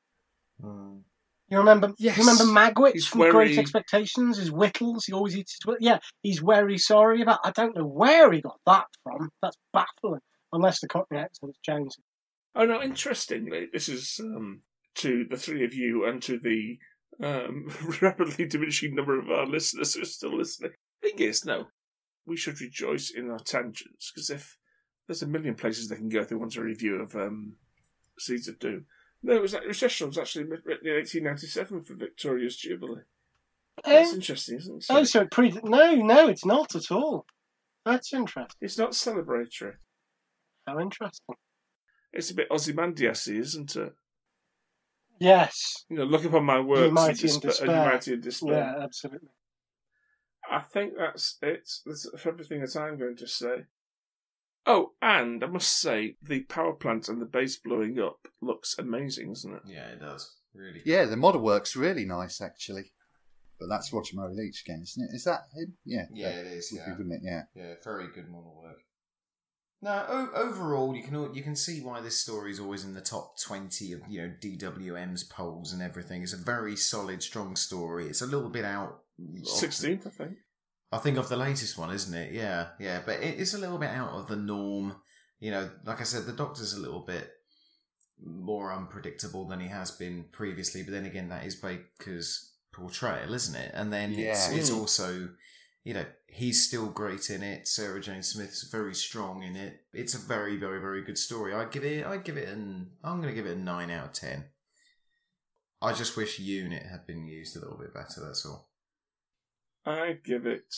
You remember? Yes. You remember Magwitch from Great Expectations? His Whittles. He always eats his Whittles. Yeah, he's very sorry about. I don't know where he got that from. That's baffling. Unless the Cockney accent's changed. Oh no! Interestingly, this is to the 3 of you and to the rapidly diminishing number of our listeners who are still listening. Thing is, no, we should rejoice in our tangents because if There's a million places they can go if they want a review of Seeds of Doom. No, it was actually written in 1897 for Victoria's Jubilee. That's interesting, isn't it? Oh, so no, it's not at all. That's interesting. It's not celebratory. How interesting. It's a bit Ozymandias-y, isn't it? Yes. Look upon my works and humanity and despair. Yeah, absolutely. I think that's it. That's everything that I'm going to say. Oh, and I must say, the power plant and the base blowing up looks amazing, doesn't it? Yeah, it does. Really. Yeah, the model work's really nice, actually. But that's Roger Murray Leach again, isn't it? Is that him? Yeah. Yeah, it is. Yeah. Wouldn't it? Yeah. Yeah, very good model work. No, overall, you can see why this story is always in the top 20 of DWM's polls and everything. It's a very solid, strong story. It's a little bit out. 16th, I think. I think of the latest one, isn't it? Yeah. But it's a little bit out of the norm. Like I said, the Doctor's a little bit more unpredictable than he has been previously. But then again, that is Baker's portrayal, isn't it? And then it's also, he's still great in it. Sarah Jane Smith's very strong in it. It's a very, very, very good story. I'm going to give it a 9 out of 10. I just wish Unit had been used a little bit better, that's all. I give it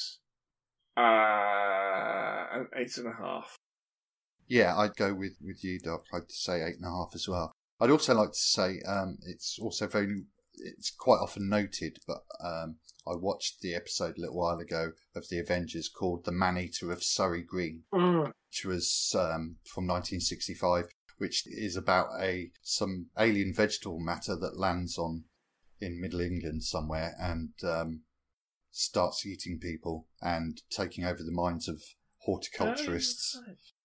an 8.5. Yeah, I'd go with you, Doc. I'd say 8.5 as well. I'd also like to say it's also it's quite often noted, but I watched the episode a little while ago of the Avengers called The Man-Eater of Surrey Green, which was from 1965, which is about some alien vegetable matter that lands in Middle England somewhere and starts eating people and taking over the minds of horticulturists.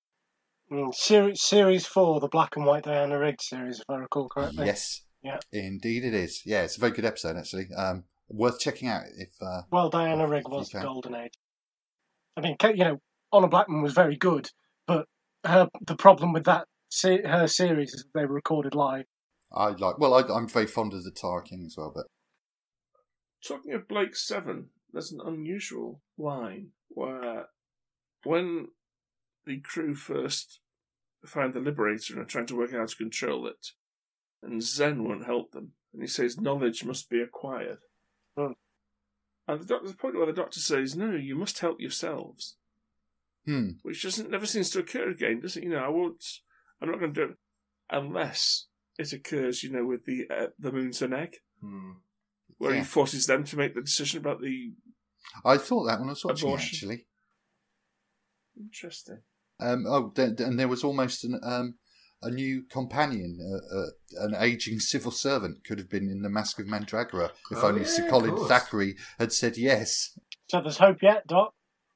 Series 4, the black and white Diana Rigg series, if I recall correctly. Yes. Yeah. Indeed it is. Yeah, it's a very good episode, actually. Worth checking out if... well, Diana Rigg was the golden age. I mean, Honor Blackman was very good, but the problem with her series is that they were recorded live. I'm very fond of the Tara King as well, but... Talking of Blake 7, there's an unusual line where when the crew first find the Liberator and are trying to work out how to control it, and Zen won't help them, and he says knowledge must be acquired. And there's a point where the Doctor says, no, you must help yourselves. Which never seems to occur again, does it? I'm not going to do it unless it occurs, with the Moon's an Egg. Where he forces them to make the decision about the... I thought that when I was watching, abortion. Actually. Interesting. And there was almost a new companion, an ageing civil servant could have been in The Mask of Mandragora if only Sir Colin Thackeray had said yes. So there's hope yet, Doc?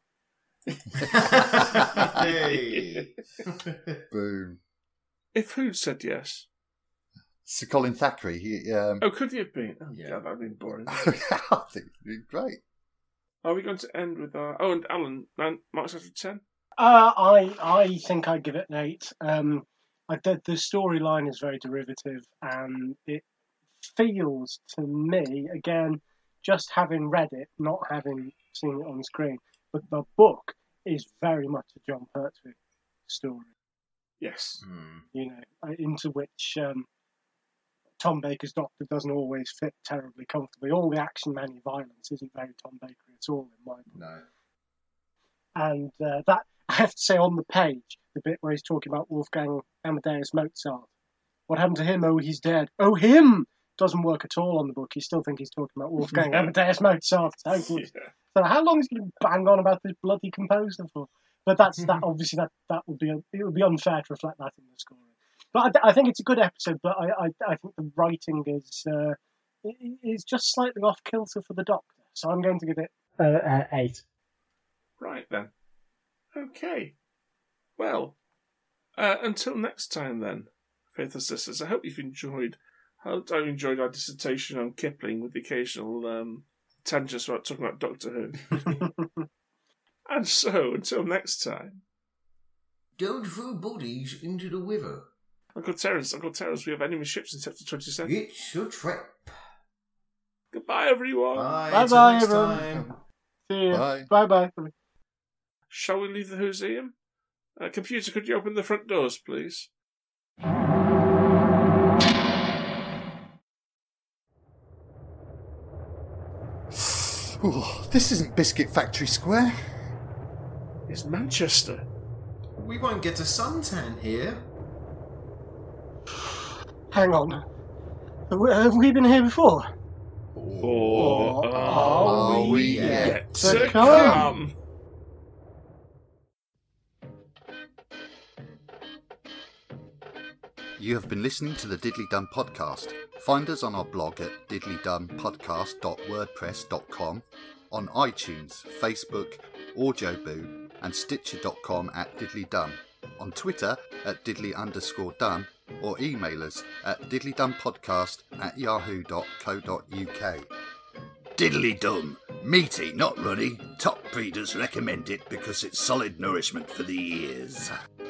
Hey. Boom. If who'd said yes? Sir Colin Thackeray. Could he have been? Oh, yeah, that would have been boring. I think it'd be great. Are we going to end with our... Oh, and Alan, marks out of 10? I think I'd give it an 8. The storyline is very derivative, and it feels to me, again, just having read it, not having seen it on screen, but the book is very much a John Pertwee story. Yes. Into which Tom Baker's Doctor doesn't always fit terribly comfortably. All the action-many violence isn't very Tom Baker at all, in my book. No. And that, I have to say, on the page, the bit where he's talking about Wolfgang Amadeus Mozart. What happened to him? Oh, he's dead. Oh, him! Doesn't work at all on the book. You still think he's talking about Wolfgang Amadeus Mozart. Totally. So how long is he going to bang on about this bloody composer for? But that obviously that would be unfair to reflect that in the story. But I think it's a good episode. But I think the writing is just slightly off kilter for the Doctor. So I'm going to give it 8. Right then. Okay. Well, until next time then, Faithful Sisters. I hope you've enjoyed. I enjoyed our dissertation on Kipling with the occasional tangents about talking about Doctor Who. And so, until next time. Don't throw bodies into the river. Uncle Terence, we have enemy ships in Sector 27. It's a trap. Goodbye, everyone. Bye-bye, everyone. See you. Bye. Bye-bye. Shall we leave the Whoseum? Computer, could you open the front doors, please? Ooh, this isn't Biscuit Factory Square. It's Manchester. We won't get a suntan here. Hang on. Have we been here before? Or are we yet to come? You have been listening to the Diddly Dum podcast. Find us on our blog at diddlydumpodcast.wordpress.com, on iTunes, Facebook, Audioboo, and Stitcher.com at diddlydum, on Twitter at diddly_dum, or email us at diddlydumpodcast@yahoo.co.uk. Diddly Dum. Meaty, not runny. Top breeders recommend it because it's solid nourishment for the ears.